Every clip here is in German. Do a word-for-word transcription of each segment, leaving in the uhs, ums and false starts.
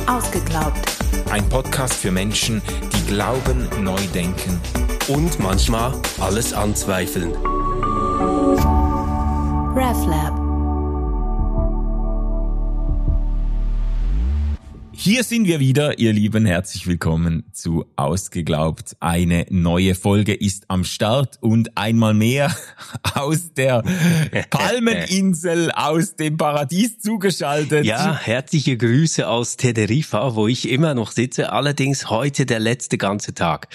Ausgeglaubt. Ein Podcast für Menschen, die glauben, neu denken und manchmal alles anzweifeln. RefLab. Hier sind wir wieder, ihr Lieben. Herzlich willkommen zu Ausgeglaubt. Eine neue Folge ist am Start und einmal mehr aus der Palmeninsel, aus dem Paradies zugeschaltet. Ja, herzliche Grüße aus Teneriffa, wo ich immer noch sitze. Allerdings heute der letzte ganze Tag.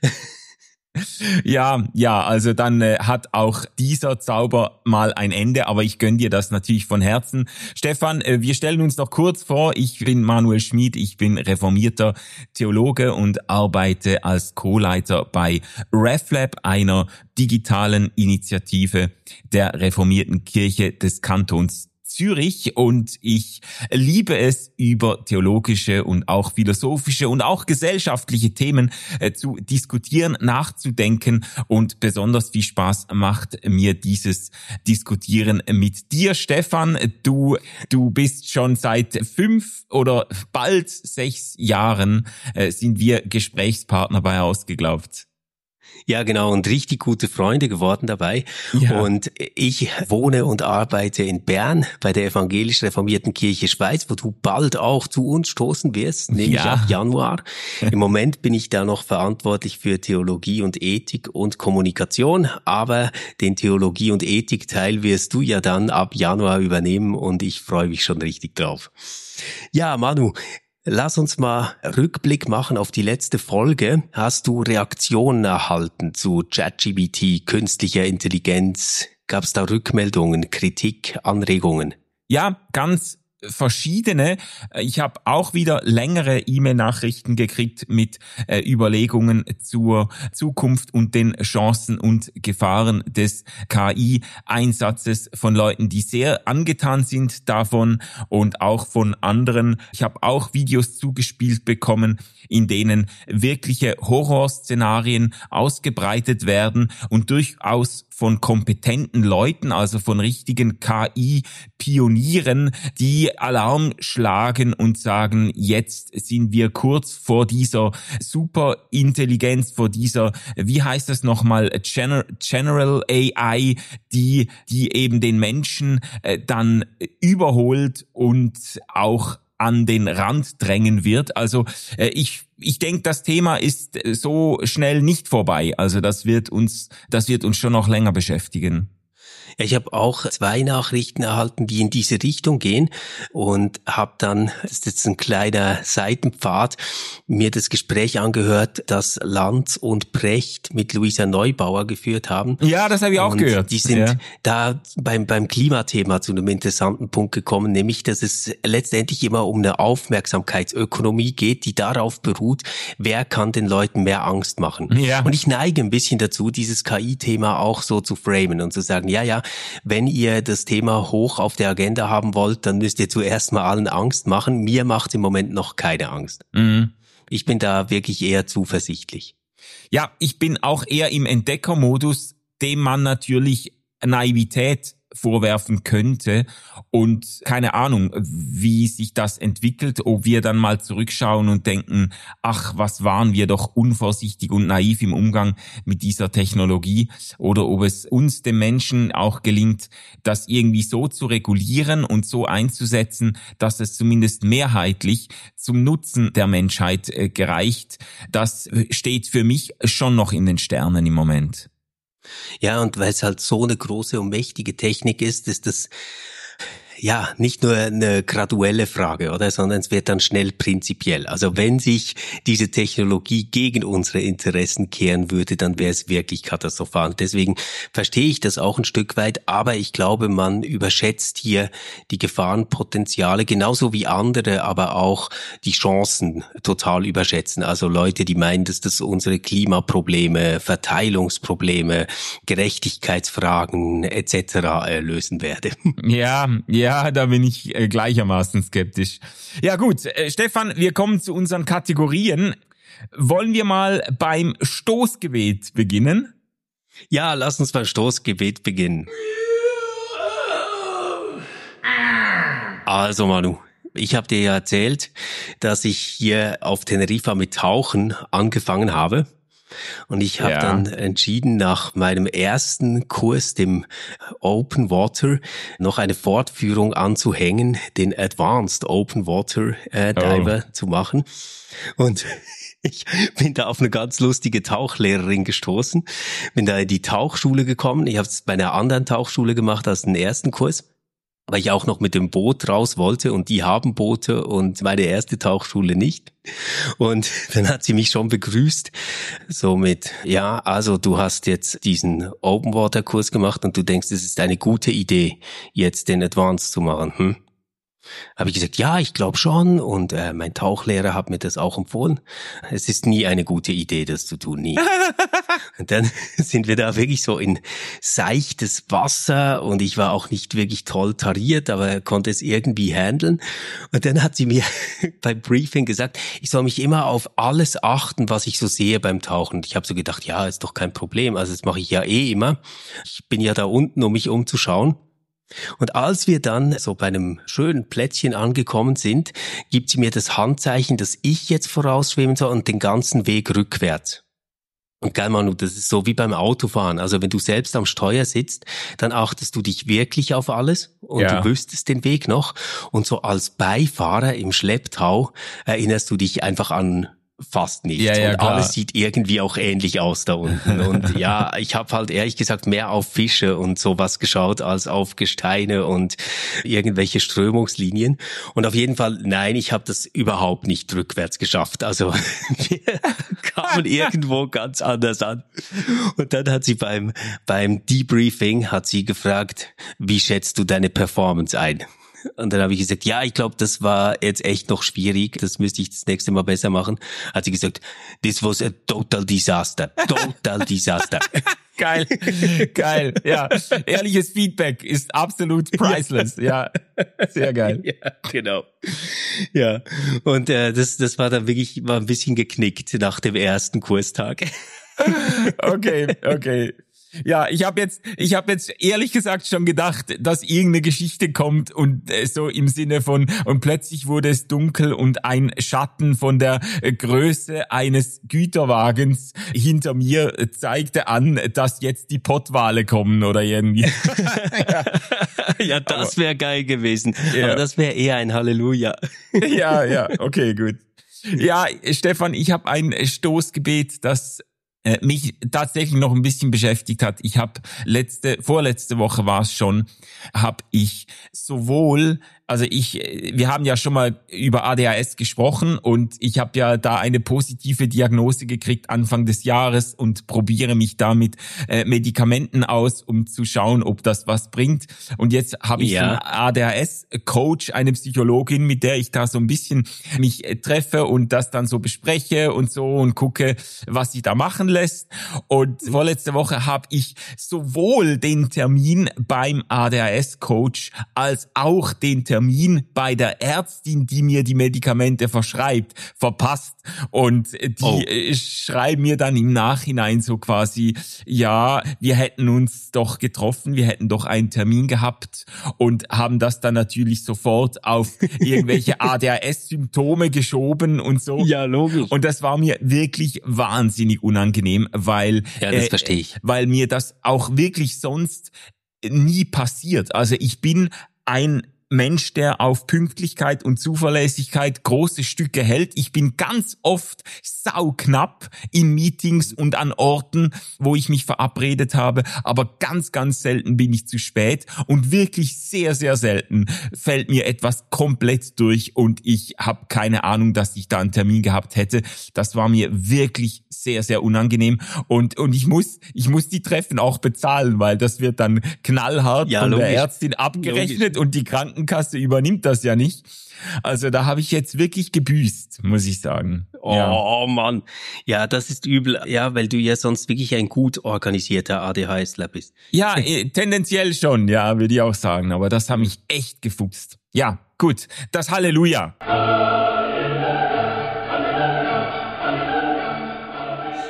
Ja, ja, also dann äh, hat auch dieser Zauber mal ein Ende, aber ich gönn dir das natürlich von Herzen. Stefan, äh, wir stellen uns noch kurz vor. Ich bin Manuel Schmid, ich bin reformierter Theologe und arbeite als Co-Leiter bei RefLab, einer digitalen Initiative der reformierten Kirche des Kantons Zürich, und ich liebe es, über theologische und auch philosophische und auch gesellschaftliche Themen äh, zu diskutieren, nachzudenken, und besonders viel Spaß macht mir dieses Diskutieren mit dir, Stefan. Du, du bist schon seit fünf oder bald sechs Jahren äh, sind wir Gesprächspartner bei Ausgeglaubt. Ja, genau, und richtig gute Freunde geworden dabei. Ja. Und ich wohne und arbeite in Bern bei der evangelisch-reformierten Kirche Schweiz, wo du bald auch zu uns stoßen wirst, nämlich ja. ab Januar. Im Moment bin ich da noch verantwortlich für Theologie und Ethik und Kommunikation, aber den Theologie- und Ethik-Teil wirst du ja dann ab Januar übernehmen, und ich freue mich schon richtig drauf. Ja, Manu, lass uns mal Rückblick machen auf die letzte Folge. Hast du Reaktionen erhalten zu ChatGPT, künstlicher Intelligenz? Gab es da Rückmeldungen, Kritik, Anregungen? Ja, ganz verschiedene. Ich habe auch wieder längere E-Mail-Nachrichten gekriegt mit äh, Überlegungen zur Zukunft und den Chancen und Gefahren des K I-Einsatzes von Leuten, die sehr angetan sind davon, und auch von anderen. Ich habe auch Videos zugespielt bekommen, in denen wirkliche Horrorszenarien ausgebreitet werden und durchaus von kompetenten Leuten, also von richtigen K I-Pionieren, die Alarm schlagen und sagen, jetzt sind wir kurz vor dieser Superintelligenz, vor dieser, wie heißt das nochmal, General A I, die, die eben den Menschen äh, dann überholt und auch an den Rand drängen wird. Also äh, ich ich denke, das Thema ist so schnell nicht vorbei. Also das wird uns das wird uns schon noch länger beschäftigen. Ja, ich habe auch zwei Nachrichten erhalten, die in diese Richtung gehen, und habe dann, das ist jetzt ein kleiner Seitenpfad, mir das Gespräch angehört, das Lanz und Precht mit Luisa Neubauer geführt haben. Ja, das habe ich auch und gehört. Die sind ja. da beim beim Klimathema zu einem interessanten Punkt gekommen, nämlich, dass es letztendlich immer um eine Aufmerksamkeitsökonomie geht, die darauf beruht, wer kann den Leuten mehr Angst machen. Ja. Und ich neige ein bisschen dazu, dieses K I-Thema auch so zu framen und zu sagen, ja, ja, wenn ihr das Thema hoch auf der Agenda haben wollt, dann müsst ihr zuerst mal allen Angst machen. Mir macht im Moment noch keine Angst. Mhm. Ich bin da wirklich eher zuversichtlich. Ja, ich bin auch eher im Entdeckermodus, dem man natürlich Naivität vorwerfen könnte, und keine Ahnung, wie sich das entwickelt, ob wir dann mal zurückschauen und denken, ach, was waren wir doch unvorsichtig und naiv im Umgang mit dieser Technologie, oder ob es uns, dem Menschen, auch gelingt, das irgendwie so zu regulieren und so einzusetzen, dass es zumindest mehrheitlich zum Nutzen der Menschheit äh, gereicht. Das steht für mich schon noch in den Sternen im Moment. Ja, und weil es halt so eine große und mächtige Technik ist, ist das ja nicht nur eine graduelle Frage, oder, sondern es wird dann schnell prinzipiell. Also wenn sich diese Technologie gegen unsere Interessen kehren würde, dann wäre es wirklich katastrophal. Deswegen verstehe ich das auch ein Stück weit, aber ich glaube, man überschätzt hier die Gefahrenpotenziale, genauso wie andere, aber auch die Chancen total überschätzen. Also Leute, die meinen, dass das unsere Klimaprobleme, Verteilungsprobleme, Gerechtigkeitsfragen et cetera lösen werde. Ja, ja. Ja, da bin ich äh, gleichermaßen skeptisch. Ja gut, äh, Stefan, wir kommen zu unseren Kategorien. Wollen wir mal beim Stoßgebet beginnen? Ja, lass uns beim Stoßgebet beginnen. Also Manu, Ich habe dir ja erzählt, dass ich hier auf Teneriffa mit Tauchen angefangen habe. Und ich habe ja. dann entschieden, nach meinem ersten Kurs, dem Open Water, noch eine Fortführung anzuhängen, den Advanced Open Water äh, Diver oh. zu machen. Und ich bin da auf eine ganz lustige Tauchlehrerin gestoßen, bin da in die Tauchschule gekommen. Ich habe es bei einer anderen Tauchschule gemacht als den ersten Kurs, weil ich auch noch mit dem Boot raus wollte und die haben Boote und meine erste Tauchschule nicht. Und dann hat sie mich schon begrüßt, so mit, ja, also du hast jetzt diesen Open Water Kurs gemacht und du denkst, es ist eine gute Idee, jetzt den Advanced zu machen, hm? Habe ich gesagt, ja, ich glaube schon und äh, mein Tauchlehrer hat mir das auch empfohlen. Es ist nie eine gute Idee, das zu tun, nie. Und dann sind wir da wirklich so in seichtes Wasser und ich war auch nicht wirklich toll tariert, aber konnte es irgendwie handeln. Und dann hat sie mir beim Briefing gesagt, ich soll mich immer auf alles achten, was ich so sehe beim Tauchen. Und ich habe so gedacht, ja, ist doch kein Problem, also das mache ich ja eh immer. Ich bin ja da unten, um mich umzuschauen. Und als wir dann so bei einem schönen Plätzchen angekommen sind, gibt sie mir das Handzeichen, dass ich jetzt vorausschwimmen soll und den ganzen Weg rückwärts. Und geil, Manu, das ist so wie beim Autofahren. Also wenn du selbst am Steuer sitzt, dann achtest du dich wirklich auf alles und ja. du wüsstest den Weg noch. Und so als Beifahrer im Schlepptau erinnerst du dich einfach an fast nichts. Ja, ja, und klar. Alles sieht irgendwie auch ähnlich aus da unten. Und ja, ich habe halt ehrlich gesagt mehr auf Fische und sowas geschaut als auf Gesteine und irgendwelche Strömungslinien. Und auf jeden Fall, nein, ich habe das überhaupt nicht rückwärts geschafft. Also wir kamen irgendwo ganz anders an. Und dann hat sie beim beim Debriefing hat sie gefragt, wie schätzt du deine Performance ein? Und dann habe ich gesagt, ja, ich glaube, das war jetzt echt noch schwierig. Das müsste ich das nächste Mal besser machen. Hat sie gesagt, this was a total disaster. Total disaster. Geil, geil. Ja, ehrliches Feedback ist absolut priceless. Ja, sehr geil. Ja, genau. Ja, und äh, das das war dann wirklich war ein bisschen geknickt nach dem ersten Kurstag. Okay, okay. Ja, ich habe jetzt, ich habe jetzt ehrlich gesagt schon gedacht, dass irgendeine Geschichte kommt und äh, so im Sinne von und plötzlich wurde es dunkel und ein Schatten von der äh, Größe eines Güterwagens hinter mir äh, zeigte an, dass jetzt die Pottwale kommen oder irgendwie. ja. ja, das wäre geil gewesen. Ja. Aber das wäre eher ein Halleluja. ja, ja, okay, gut. Ja, Stefan, ich habe ein Stoßgebet, das mich tatsächlich noch ein bisschen beschäftigt hat. Ich habe letzte, vorletzte Woche war es schon, habe ich sowohl, also ich, wir haben ja schon mal über A D H S gesprochen und ich habe ja da eine positive Diagnose gekriegt Anfang des Jahres und probiere mich da mit äh, Medikamenten aus, um zu schauen, ob das was bringt. Und jetzt habe ich ja. einen A D H S-Coach, eine Psychologin, mit der ich da so ein bisschen mich äh, treffe und das dann so bespreche und so und gucke, was sie da machen lässt. Und vorletzte Woche habe ich sowohl den Termin beim A D H S-Coach als auch den Termin bei der Ärztin, die mir die Medikamente verschreibt, verpasst. Und die oh. schreiben mir dann im Nachhinein so quasi, ja, wir hätten uns doch getroffen, wir hätten doch einen Termin gehabt und haben das dann natürlich sofort auf irgendwelche A D H S-Symptome geschoben und so. Ja, logisch. Und das war mir wirklich wahnsinnig unangenehm, weil, ja, das äh, verstehe ich. weil mir das auch wirklich sonst nie passiert. Also ich bin ein Mensch, der auf Pünktlichkeit und Zuverlässigkeit große Stücke hält. Ich bin ganz oft sauknapp in Meetings und an Orten, wo ich mich verabredet habe, aber ganz, ganz selten bin ich zu spät und wirklich sehr, sehr selten fällt mir etwas komplett durch und ich habe keine Ahnung, dass ich da einen Termin gehabt hätte. Das war mir wirklich sehr, sehr unangenehm und und ich muss ich muss die Treffen auch bezahlen, weil das wird dann knallhart ja, von logisch. der Ärztin abgerechnet logisch. Und die Krankenkasse übernimmt das ja nicht. Also da habe ich jetzt wirklich gebüßt, muss ich sagen. Oh ja. Mann, ja, das ist übel. Ja, weil du ja sonst wirklich ein gut organisierter A D H S-ler bist. Ja, tendenziell schon, ja, würde ich auch sagen. Aber das hat mich echt gefuchst. Ja, gut, das Halleluja.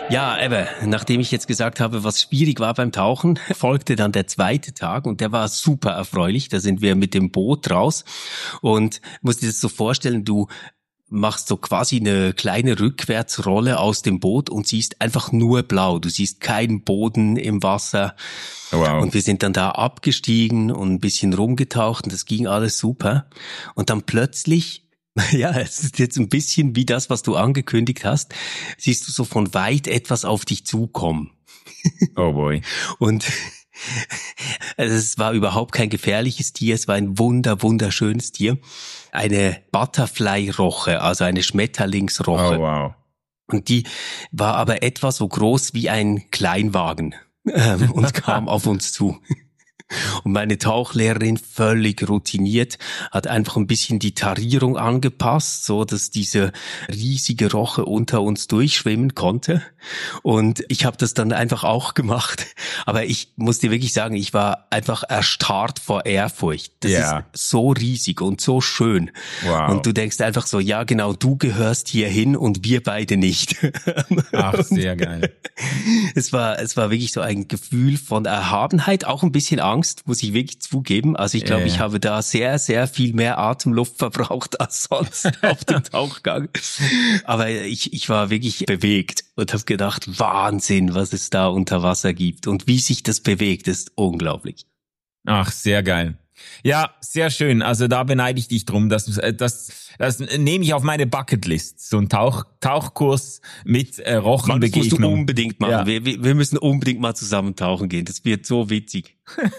Ja, eben, nachdem ich jetzt gesagt habe, was schwierig war beim Tauchen, folgte dann der zweite Tag und der war super erfreulich. Da sind wir mit dem Boot raus und musst dir das so vorstellen, du machst so quasi eine kleine Rückwärtsrolle aus dem Boot und siehst einfach nur blau. Du siehst keinen Boden im Wasser. Wow. Und wir sind dann da abgestiegen und ein bisschen rumgetaucht und das ging alles super. Und dann plötzlich, ja, es ist jetzt ein bisschen wie das, was du angekündigt hast, siehst du so von weit etwas auf dich zukommen. Oh boy. Und also es war überhaupt kein gefährliches Tier, es war ein wunder, wunderschönes Tier. Eine Butterfly-Roche, also eine Schmetterlingsroche. Oh wow. Und die war aber etwa so groß wie ein Kleinwagen ähm, und kam auf uns zu. Und meine Tauchlehrerin, völlig routiniert, hat einfach ein bisschen die Tarierung angepasst, so dass diese riesige Roche unter uns durchschwimmen konnte. Und ich habe das dann einfach auch gemacht. Aber ich muss dir wirklich sagen, ich war einfach erstarrt vor Ehrfurcht. Das Ja. ist so riesig und so schön. Wow. Und du denkst einfach so, ja genau, du gehörst hier hin und wir beide nicht. Ach, sehr geil. Es war, es war wirklich so ein Gefühl von Erhabenheit, auch ein bisschen Angst, muss ich wirklich zugeben. Also ich glaube, Äh. ich habe da sehr, sehr viel mehr Atemluft verbraucht als sonst auf dem Tauchgang. Aber ich, ich war wirklich bewegt und habe gedacht, Wahnsinn, was es da unter Wasser gibt. Und wie sich das bewegt, ist unglaublich. Ach, sehr geil. Ja, sehr schön. Also da beneide ich dich drum. Das, das, das nehme ich auf meine Bucketlist. So ein Tauch, Tauchkurs mit äh, Rochenbegegnung. Das musst du unbedingt machen. Ja. Wir, wir müssen unbedingt mal zusammen tauchen gehen. Das wird so witzig.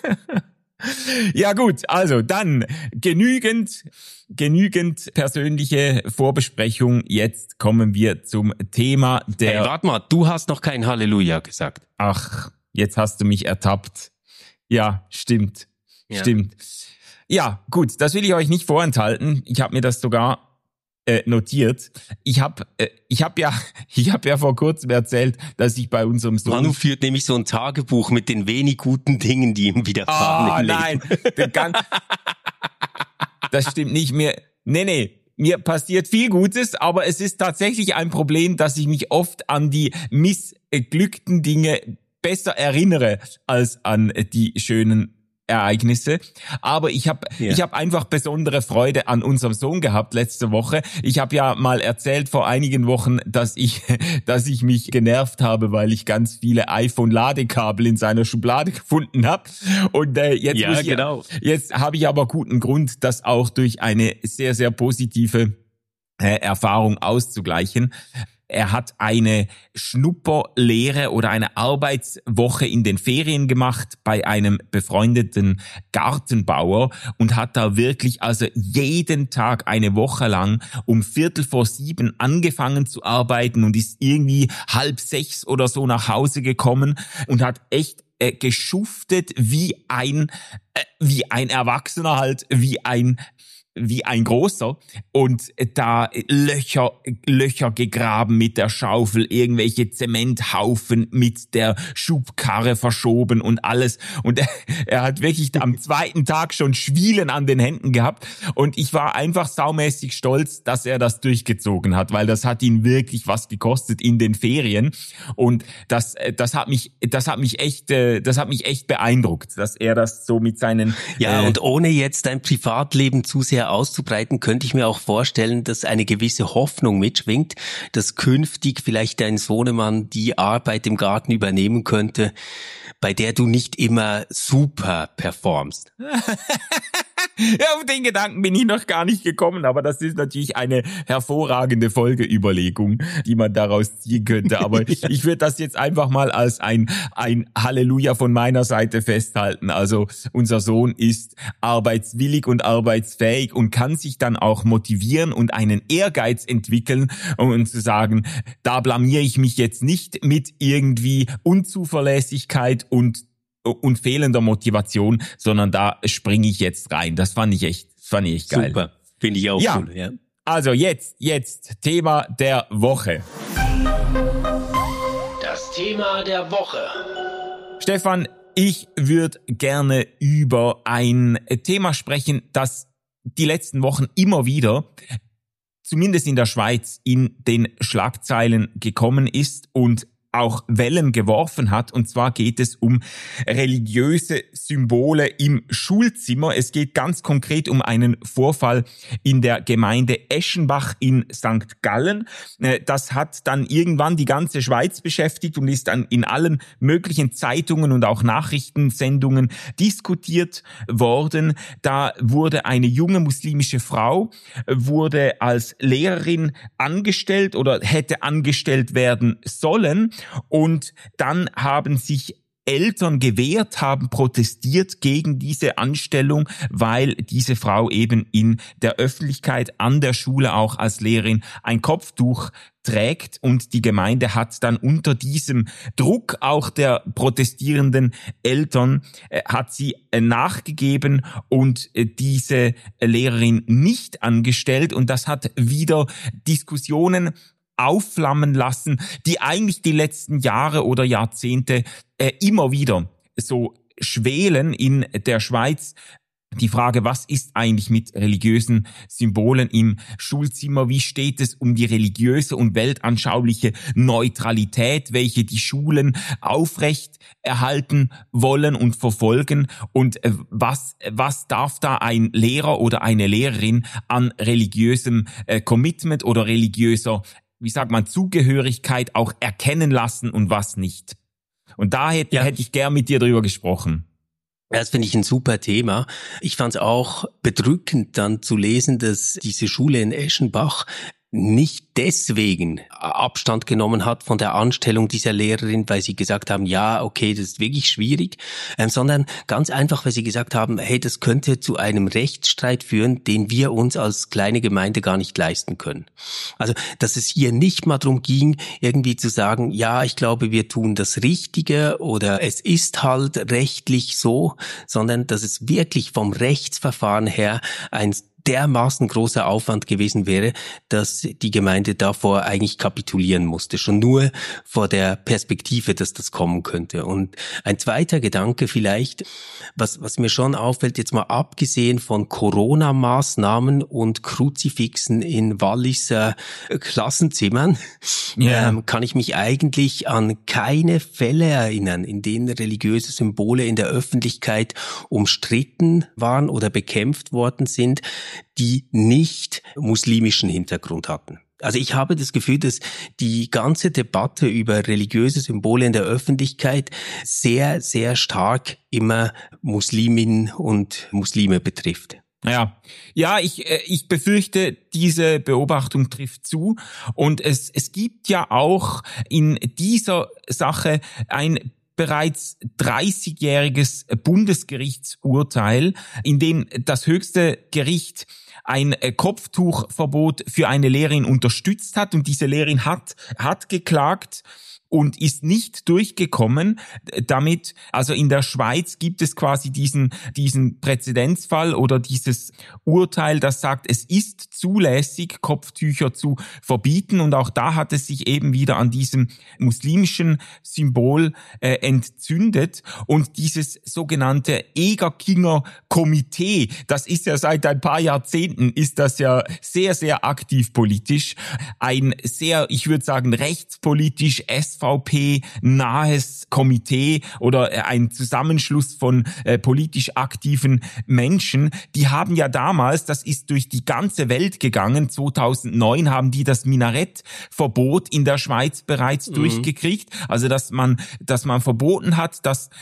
Ja gut, also dann genügend, genügend persönliche Vorbesprechung. Jetzt kommen wir zum Thema der... Hey, warte mal, du hast noch kein Halleluja gesagt. Ach, jetzt hast du mich ertappt. Ja, stimmt. Ja. Stimmt. Ja, gut, das will ich euch nicht vorenthalten. Ich habe mir das sogar äh, notiert. Ich habe äh, ich hab ja ich habe ja vor kurzem erzählt, dass ich bei unserem Sohn... Manu führt nämlich so ein Tagebuch mit den wenig guten Dingen, die ihm widerfahren Oh im nein, Leben. der ganz, das stimmt nicht mehr. Nee, nee. Mir passiert viel Gutes, aber es ist tatsächlich ein Problem, dass ich mich oft an die missglückten Dinge besser erinnere als an die schönen Ereignisse. Aber ich habe Ja. ich habe einfach besondere Freude an unserem Sohn gehabt letzte Woche. Ich habe ja mal erzählt vor einigen Wochen, dass ich dass ich mich genervt habe, weil ich ganz viele iPhone-Ladekabel in seiner Schublade gefunden habe. Und äh, jetzt Ja, muss ich, genau. jetzt habe ich aber guten Grund, das auch durch eine sehr sehr positive äh, Erfahrung auszugleichen. Er hat eine Schnupperlehre oder eine Arbeitswoche in den Ferien gemacht bei einem befreundeten Gartenbauer und hat da wirklich also jeden Tag eine Woche lang um Viertel vor sieben angefangen zu arbeiten und ist irgendwie halb sechs oder so nach Hause gekommen und hat echt äh, geschuftet wie ein äh, wie ein Erwachsener halt, wie ein wie ein großer und da Löcher, Löcher gegraben mit der Schaufel, irgendwelche Zementhaufen mit der Schubkarre verschoben und alles. Und er, er hat wirklich am zweiten Tag schon Schwielen an den Händen gehabt und ich war einfach saumäßig stolz, dass er das durchgezogen hat, weil das hat ihn wirklich was gekostet in den Ferien und das, das hat mich, das hat mich echt, das hat mich echt beeindruckt, dass er das so mit seinen... Ja, äh, und ohne jetzt dein Privatleben zu sehr auszubreiten, könnte ich mir auch vorstellen, dass eine gewisse Hoffnung mitschwingt, dass künftig vielleicht dein Sohnemann die Arbeit im Garten übernehmen könnte, bei der du nicht immer super performst. Ja, auf den Gedanken bin ich noch gar nicht gekommen, aber das ist natürlich eine hervorragende Folgeüberlegung, die man daraus ziehen könnte. Aber ich würde das jetzt einfach mal als ein, ein Halleluja von meiner Seite festhalten. Also unser Sohn ist arbeitswillig und arbeitsfähig und kann sich dann auch motivieren und einen Ehrgeiz entwickeln, um zu sagen, da blamiere ich mich jetzt nicht mit irgendwie Unzuverlässigkeit und und fehlender Motivation, sondern da springe ich jetzt rein. Das fand ich echt, fand ich echt geil. Super, finde ich auch Ja. cool. Ja. Also jetzt, jetzt Thema der Woche. Das Thema der Woche. Stefan, ich würde gerne über ein Thema sprechen, das die letzten Wochen immer wieder, zumindest in der Schweiz, in den Schlagzeilen gekommen ist und auch Wellen geworfen hat. Und zwar geht es um religiöse Symbole im Schulzimmer. Es geht ganz konkret um einen Vorfall in der Gemeinde Eschenbach in Sankt Gallen. Das hat dann irgendwann die ganze Schweiz beschäftigt und ist dann in allen möglichen Zeitungen und auch Nachrichtensendungen diskutiert worden. Da wurde eine junge muslimische Frau, wurde als Lehrerin angestellt oder hätte angestellt werden sollen. Und dann haben sich Eltern gewehrt, haben protestiert gegen diese Anstellung, weil diese Frau eben in der Öffentlichkeit an der Schule auch als Lehrerin ein Kopftuch trägt, und die Gemeinde hat dann unter diesem Druck auch der protestierenden Eltern äh, hat sie äh, nachgegeben und äh, diese Lehrerin nicht angestellt, und das hat wieder Diskussionen aufflammen lassen, die eigentlich die letzten Jahre oder Jahrzehnte äh, immer wieder so schwelen in der Schweiz. Die Frage, was ist eigentlich mit religiösen Symbolen im Schulzimmer? Wie steht es um die religiöse und weltanschauliche Neutralität, welche die Schulen aufrecht erhalten wollen und verfolgen? Und was, was darf da ein Lehrer oder eine Lehrerin an religiösem äh, Commitment oder religiöser, wie sagt man, Zugehörigkeit auch erkennen lassen und was nicht? Und da hätte, ja. hätte ich gern mit dir drüber gesprochen. Das finde ich ein super Thema. Ich fand es auch bedrückend dann zu lesen, dass diese Schule in Eschenbach nicht deswegen Abstand genommen hat von der Anstellung dieser Lehrerin, weil sie gesagt haben, ja, okay, das ist wirklich schwierig, ähm, sondern ganz einfach, weil sie gesagt haben, hey, das könnte zu einem Rechtsstreit führen, den wir uns als kleine Gemeinde gar nicht leisten können. Also, dass es hier nicht mal darum ging, irgendwie zu sagen, ja, ich glaube, wir tun das Richtige oder es ist halt rechtlich so, sondern dass es wirklich vom Rechtsverfahren her ein dermaßen großer Aufwand gewesen wäre, dass die Gemeinde davor eigentlich kapitulieren musste, schon nur vor der Perspektive, dass das kommen könnte. Und ein zweiter Gedanke vielleicht, was was mir schon auffällt, jetzt mal abgesehen von Corona-Maßnahmen und Kruzifixen in Walliser Klassenzimmern, yeah. ähm, kann ich mich eigentlich an keine Fälle erinnern, in denen religiöse Symbole in der Öffentlichkeit umstritten waren oder bekämpft worden sind, die nicht muslimischen Hintergrund hatten. Also ich habe das Gefühl, dass die ganze Debatte über religiöse Symbole in der Öffentlichkeit sehr, sehr stark immer Musliminnen und Muslime betrifft. Ja, ja, ich ich befürchte, diese Beobachtung trifft zu, und es es gibt ja auch in dieser Sache ein bereits dreißigjähriges Bundesgerichtsurteil, in dem das höchste Gericht ein Kopftuchverbot für eine Lehrerin unterstützt hat, und diese Lehrerin hat hat geklagt und ist nicht durchgekommen damit. Also in der Schweiz gibt es quasi diesen diesen Präzedenzfall oder dieses Urteil, das sagt, es ist zulässig, Kopftücher zu verbieten, und auch da hat es sich eben wieder an diesem muslimischen Symbol äh, entzündet. Und dieses sogenannte Egerkinger Komitee, das ist ja seit ein paar Jahrzehnten, ist das ja sehr, sehr aktiv politisch. Ein sehr, ich würde sagen, rechtspolitisch S V P-nahes Komitee oder ein Zusammenschluss von äh, politisch aktiven Menschen. Die haben ja damals, das ist durch die ganze Welt gegangen, zweitausendneun haben die das Minarettverbot in der Schweiz bereits mhm. durchgekriegt. Also dass man, dass man verboten hat, dass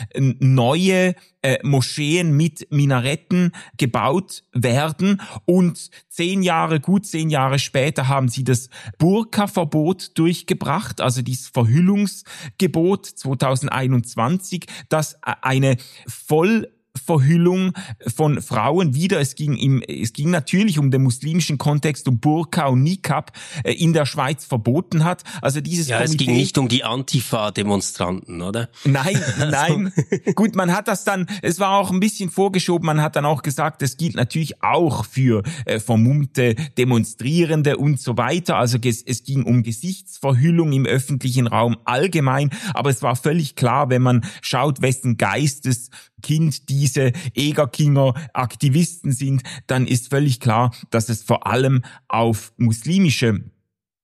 neue äh, Moscheen mit Minaretten gebaut werden, und zehn Jahre, gut zehn Jahre später haben sie das Burka-Verbot durchgebracht, also dieses Verhüllungsgebot zweitausendeinundzwanzig, das eine voll Verhüllung von Frauen wieder. Es ging im, es ging natürlich um den muslimischen Kontext, um Burka und Niqab äh, in der Schweiz verboten hat. Also dieses ja, Komitee, es ging nicht um die Antifa-Demonstranten, oder? Nein, nein. Gut, man hat das dann, es war auch ein bisschen vorgeschoben, man hat dann auch gesagt, es gilt natürlich auch für äh, vermummte Demonstrierende und so weiter. Also es, es ging um Gesichtsverhüllung im öffentlichen Raum allgemein, aber es war völlig klar, wenn man schaut, wessen Geisteskind diese Egerkinger Aktivisten sind, dann ist völlig klar, dass es vor allem auf muslimische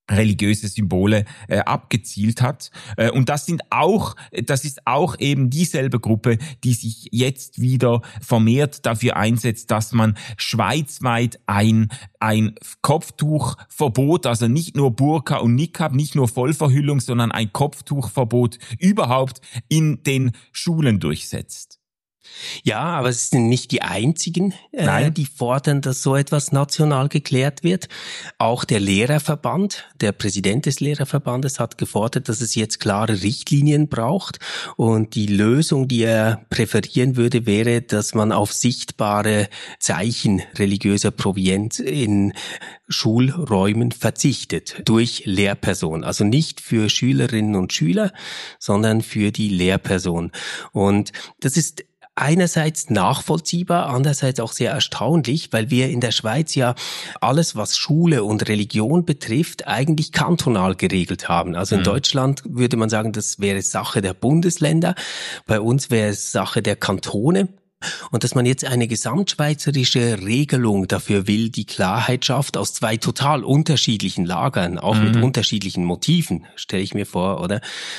religiöse Symbole äh, abgezielt hat. Äh, und das sind auch, das ist auch eben dieselbe Gruppe, die sich jetzt wieder vermehrt dafür einsetzt, dass man schweizweit ein ein Kopftuchverbot, also nicht nur Burka und Niqab, nicht nur Vollverhüllung, sondern ein Kopftuchverbot überhaupt in den Schulen durchsetzt. Ja, aber es sind nicht die einzigen, äh, die fordern, dass so etwas national geklärt wird. Auch der Lehrerverband, der Präsident des Lehrerverbandes hat gefordert, dass es jetzt klare Richtlinien braucht. Und die Lösung, die er präferieren würde, wäre, dass man auf sichtbare Zeichen religiöser Provenienz in Schulräumen verzichtet durch Lehrperson. Also nicht für Schülerinnen und Schüler, sondern für die Lehrperson. Und das ist einerseits nachvollziehbar, andererseits auch sehr erstaunlich, weil wir in der Schweiz ja alles, was Schule und Religion betrifft, eigentlich kantonal geregelt haben. Also in mhm. Deutschland würde man sagen, das wäre Sache der Bundesländer. Bei uns wäre es Sache der Kantone. Und dass man jetzt eine gesamtschweizerische Regelung dafür will, die Klarheit schafft aus zwei total unterschiedlichen Lagern, auch mhm. mit unterschiedlichen Motiven, stelle ich mir vor, oder?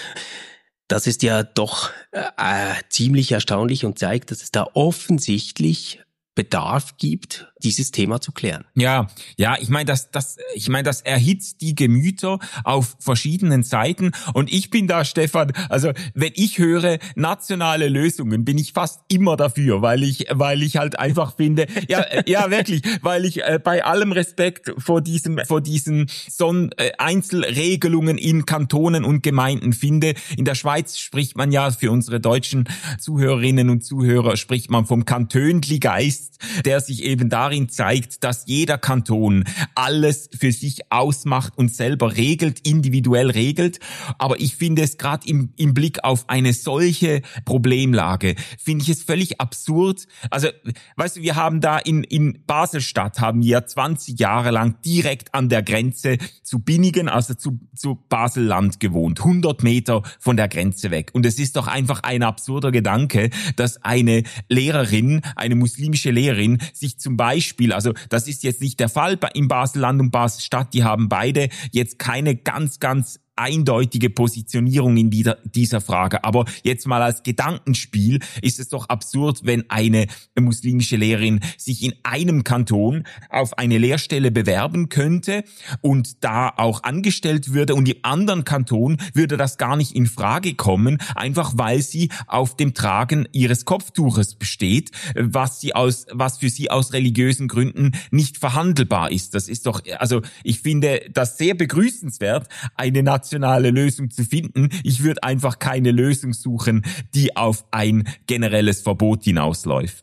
Das ist ja doch äh, ziemlich erstaunlich und zeigt, dass es da offensichtlich Bedarf gibt, dieses Thema zu klären. Ja, ja, ich meine, das, das, ich meine, das erhitzt die Gemüter auf verschiedenen Seiten. Und ich bin da, Stefan, also wenn ich höre nationale Lösungen, bin ich fast immer dafür, weil ich, weil ich halt einfach finde, ja, ja wirklich, weil ich äh, bei allem Respekt vor diesem, vor diesen Son äh, Einzelregelungen in Kantonen und Gemeinden finde. In der Schweiz spricht man ja für unsere deutschen Zuhörerinnen und Zuhörer spricht man vom Kantönli-Geist, der sich eben darin zeigt, dass jeder Kanton alles für sich ausmacht und selber regelt, individuell regelt. Aber ich finde es gerade im, im Blick auf eine solche Problemlage, finde ich es völlig absurd. Also, weißt du, wir haben da in, in Basel-Stadt haben wir zwanzig Jahre lang direkt an der Grenze zu Binnigen, also zu, zu Basel-Land gewohnt, hundert Meter von der Grenze weg. Und es ist doch einfach ein absurder Gedanke, dass eine Lehrerin, eine muslimische Lehrerin sich zum Beispiel, also das ist jetzt nicht der Fall in Basel-Land und Basel-Stadt, die haben beide jetzt keine ganz, ganz eindeutige Positionierung in dieser, dieser Frage. Aber jetzt mal als Gedankenspiel ist es doch absurd, wenn eine muslimische Lehrerin sich in einem Kanton auf eine Lehrstelle bewerben könnte und da auch angestellt würde und im anderen Kanton würde das gar nicht in Frage kommen, einfach weil sie auf dem Tragen ihres Kopftuches besteht, was sie aus, was für sie aus religiösen Gründen nicht verhandelbar ist. Das ist doch, also ich finde das sehr begrüßenswert, eine nationale Lösung zu finden. Ich würde einfach keine Lösung suchen, die auf ein generelles Verbot hinausläuft.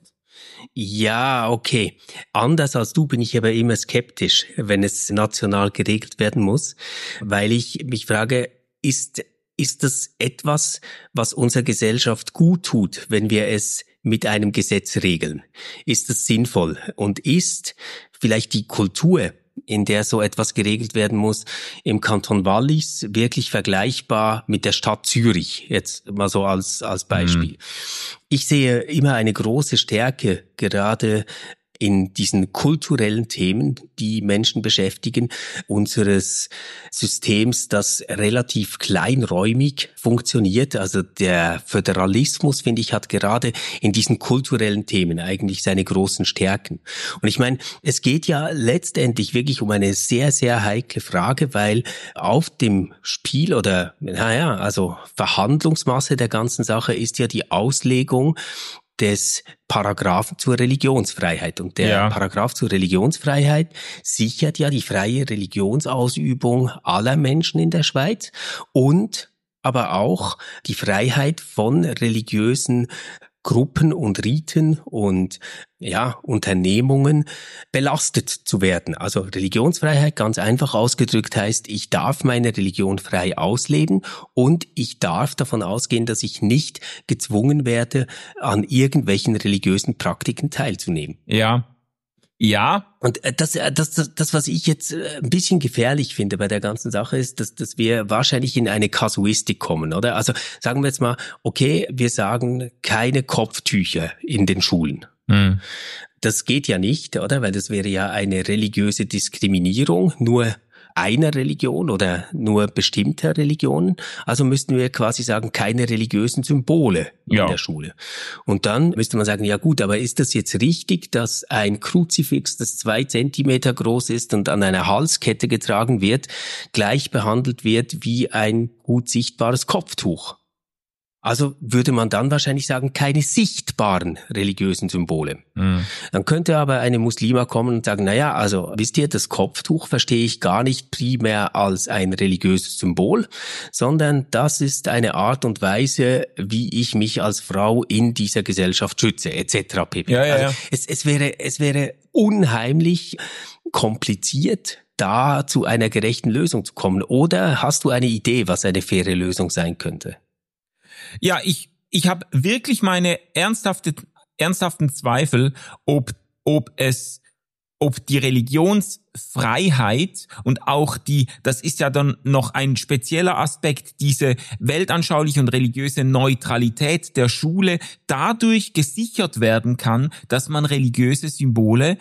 Ja, okay. Anders als du bin ich aber immer skeptisch, wenn es national geregelt werden muss, weil ich mich frage, ist, ist das etwas, was unserer Gesellschaft gut tut, wenn wir es mit einem Gesetz regeln? Ist das sinnvoll? Und ist vielleicht die Kultur, in der so etwas geregelt werden muss, im Kanton Wallis wirklich vergleichbar mit der Stadt Zürich, jetzt mal so als als Beispiel. Mhm. Ich sehe immer eine große Stärke, gerade in diesen kulturellen Themen, die Menschen beschäftigen, unseres Systems, das relativ kleinräumig funktioniert. Also der Föderalismus, finde ich, hat gerade in diesen kulturellen Themen eigentlich seine großen Stärken. Und ich meine, es geht ja letztendlich wirklich um eine sehr, sehr heikle Frage, weil auf dem Spiel oder, naja, also Verhandlungsmasse der ganzen Sache ist ja die Auslegung des Paragraphen zur Religionsfreiheit. Und der ja. Paragraph zur Religionsfreiheit sichert ja die freie Religionsausübung aller Menschen in der Schweiz und aber auch die Freiheit von religiösen Gruppen und Riten und ja, Unternehmungen belastet zu werden. Also Religionsfreiheit, ganz einfach ausgedrückt, heißt, ich darf meine Religion frei ausleben und ich darf davon ausgehen, dass ich nicht gezwungen werde, an irgendwelchen religiösen Praktiken teilzunehmen. Ja. Ja. Und das, das, das, das, was ich jetzt ein bisschen gefährlich finde bei der ganzen Sache ist, dass, dass wir wahrscheinlich in eine Kasuistik kommen, oder? Also sagen wir jetzt mal, okay, wir sagen keine Kopftücher in den Schulen. Mhm. Das geht ja nicht, oder? Weil das wäre ja eine religiöse Diskriminierung. Nur einer Religion oder nur bestimmter Religionen. Also müssten wir quasi sagen, keine religiösen Symbole in ja. der Schule. Und dann müsste man sagen, ja gut, aber ist das jetzt richtig, dass ein Kruzifix, das zwei Zentimeter groß ist und an einer Halskette getragen wird, gleich behandelt wird wie ein gut sichtbares Kopftuch? Also würde man dann wahrscheinlich sagen, keine sichtbaren religiösen Symbole. Mhm. Dann könnte aber eine Muslima kommen und sagen, naja, also wisst ihr, das Kopftuch verstehe ich gar nicht primär als ein religiöses Symbol, sondern das ist eine Art und Weise, wie ich mich als Frau in dieser Gesellschaft schütze, et cetera pp. Ja, ja, ja. Also es, es wäre, es wäre unheimlich kompliziert, da zu einer gerechten Lösung zu kommen. Oder hast du eine Idee, was eine faire Lösung sein könnte? Ja, ich ich habe wirklich meine ernsthafte ernsthaften Zweifel, ob ob es ob die Religionsfreiheit und auch die, das ist ja dann noch ein spezieller Aspekt, diese weltanschauliche und religiöse Neutralität der Schule dadurch gesichert werden kann, dass man religiöse Symbole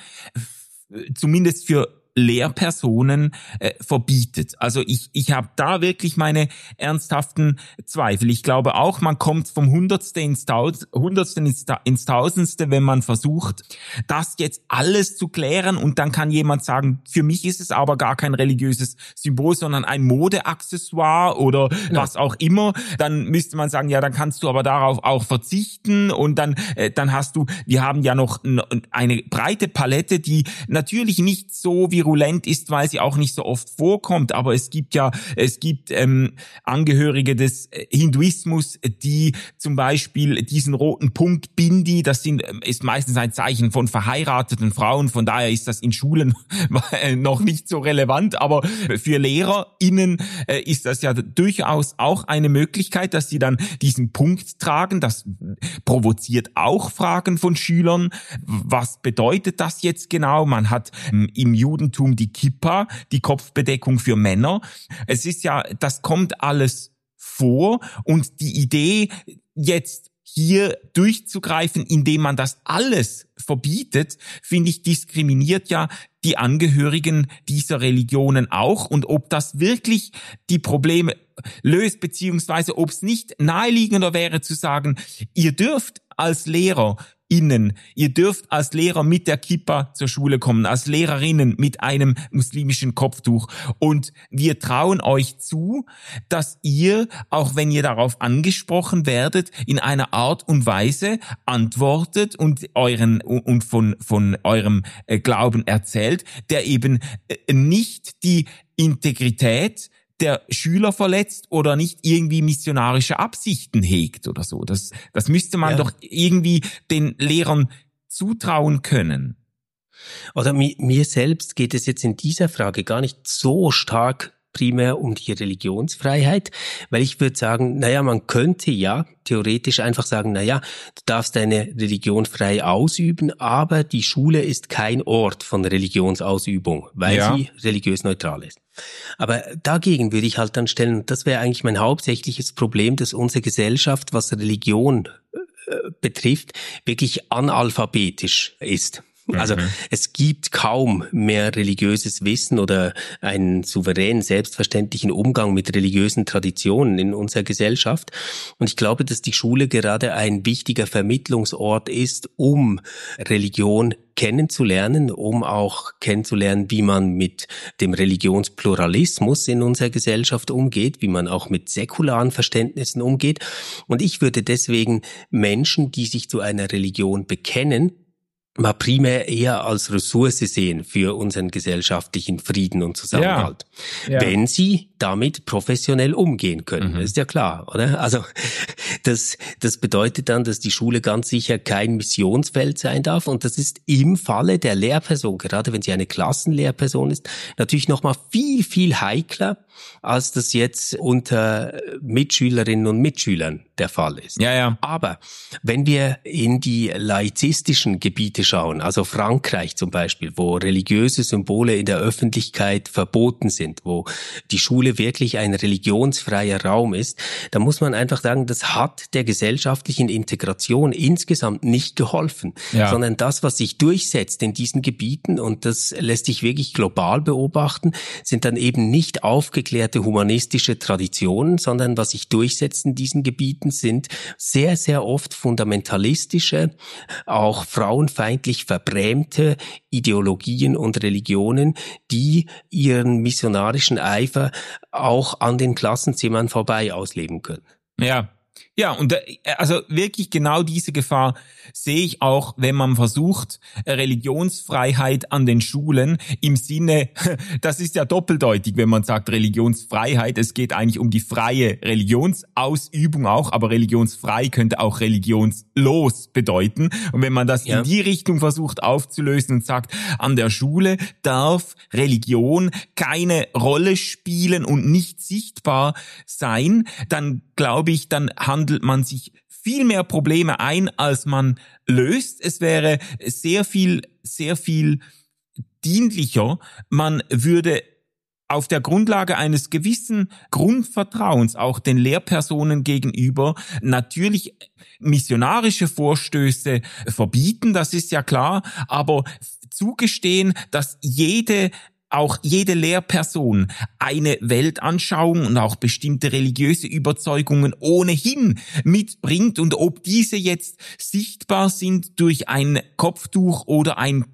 zumindest für Lehrpersonen äh, verbietet. Also ich ich habe da wirklich meine ernsthaften Zweifel. Ich glaube auch, man kommt vom Hundertste ins, Taus- Hundertste ins, ins Tausendste, wenn man versucht, das jetzt alles zu klären, und dann kann jemand sagen, für mich ist es aber gar kein religiöses Symbol, sondern ein Modeaccessoire oder ja. was auch immer. Dann müsste man sagen, ja, dann kannst du aber darauf auch verzichten, und dann äh, dann hast du, wir haben ja noch eine breite Palette, die natürlich nicht so wie virulent ist, weil sie auch nicht so oft vorkommt, aber es gibt ja, es gibt ähm, Angehörige des Hinduismus, die zum Beispiel diesen roten Punkt Bindi, das sind, ist meistens ein Zeichen von verheirateten Frauen, von daher ist das in Schulen noch nicht so relevant, aber für LehrerInnen äh, ist das ja durchaus auch eine Möglichkeit, dass sie dann diesen Punkt tragen. Das provoziert auch Fragen von Schülern. Was bedeutet das jetzt genau? Man hat ähm, im Judentum die Kippa, die Kopfbedeckung für Männer. Es ist ja, das kommt alles vor, und die Idee, jetzt hier durchzugreifen, indem man das alles verbietet, finde ich, diskriminiert ja die Angehörigen dieser Religionen auch. Und ob das wirklich die Probleme löst, beziehungsweise ob es nicht naheliegender wäre zu sagen, ihr dürft als Lehrer Innen. Ihr dürft als Lehrer mit der Kippa zur Schule kommen, als Lehrerinnen mit einem muslimischen Kopftuch. Und wir trauen euch zu, dass ihr, auch wenn ihr darauf angesprochen werdet, in einer Art und Weise antwortet und euren und von von eurem Glauben erzählt, der eben nicht die Integrität der Schüler verletzt oder nicht irgendwie missionarische Absichten hegt oder so. Das, das müsste man ja. doch irgendwie den Lehrern zutrauen können. Oder mir, mir selbst geht es jetzt in dieser Frage gar nicht so stark primär um die Religionsfreiheit, weil ich würde sagen, naja, man könnte ja theoretisch einfach sagen, naja, du darfst deine Religion frei ausüben, aber die Schule ist kein Ort von Religionsausübung, weil ja. sie religiös neutral ist. Aber dagegen würde ich halt dann stellen, das wäre eigentlich mein hauptsächliches Problem, dass unsere Gesellschaft, was Religion äh, betrifft, wirklich analphabetisch ist. Also mhm. es gibt kaum mehr religiöses Wissen oder einen souveränen, selbstverständlichen Umgang mit religiösen Traditionen in unserer Gesellschaft. Und ich glaube, dass die Schule gerade ein wichtiger Vermittlungsort ist, um Religion kennenzulernen, um auch kennenzulernen, wie man mit dem Religionspluralismus in unserer Gesellschaft umgeht, wie man auch mit säkularen Verständnissen umgeht. Und ich würde deswegen Menschen, die sich zu einer Religion bekennen, mal primär eher als Ressource sehen für unseren gesellschaftlichen Frieden und Zusammenhalt. Ja, ja. Wenn sie damit professionell umgehen können, mhm. ist ja klar, oder? Also das, das bedeutet dann, dass die Schule ganz sicher kein Missionsfeld sein darf, und das ist im Falle der Lehrperson, gerade wenn sie eine Klassenlehrperson ist, natürlich nochmal viel, viel heikler, als das jetzt unter Mitschülerinnen und Mitschülern der Fall ist. Ja, ja. Aber wenn wir in die laizistischen Gebiete heute schauen, also Frankreich zum Beispiel, wo religiöse Symbole in der Öffentlichkeit verboten sind, wo die Schule wirklich ein religionsfreier Raum ist, da muss man einfach sagen, das hat der gesellschaftlichen Integration insgesamt nicht geholfen, ja. sondern das, was sich durchsetzt in diesen Gebieten, und das lässt sich wirklich global beobachten, sind dann eben nicht aufgeklärte humanistische Traditionen, sondern was sich durchsetzt in diesen Gebieten sind sehr, sehr oft fundamentalistische, auch frauenfeindlich verbrämte Ideologien und Religionen, die ihren missionarischen Eifer auch an den Klassenzimmern vorbei ausleben können. Ja. Ja, und also wirklich genau diese Gefahr sehe ich auch, wenn man versucht, Religionsfreiheit an den Schulen im Sinne, das ist ja doppeldeutig, wenn man sagt Religionsfreiheit, es geht eigentlich um die freie Religionsausübung auch, aber religionsfrei könnte auch religionslos bedeuten. Und wenn man das ja. in die Richtung versucht aufzulösen und sagt, an der Schule darf Religion keine Rolle spielen und nicht sichtbar sein, dann glaube ich, dann handelt man sich viel mehr Probleme ein, als man löst. Es wäre sehr viel, sehr viel dienlicher. Man würde auf der Grundlage eines gewissen Grundvertrauens auch den Lehrpersonen gegenüber natürlich missionarische Vorstöße verbieten, das ist ja klar, aber zugestehen, dass jede auch jede Lehrperson eine Weltanschauung und auch bestimmte religiöse Überzeugungen ohnehin mitbringt, und ob diese jetzt sichtbar sind durch ein Kopftuch oder ein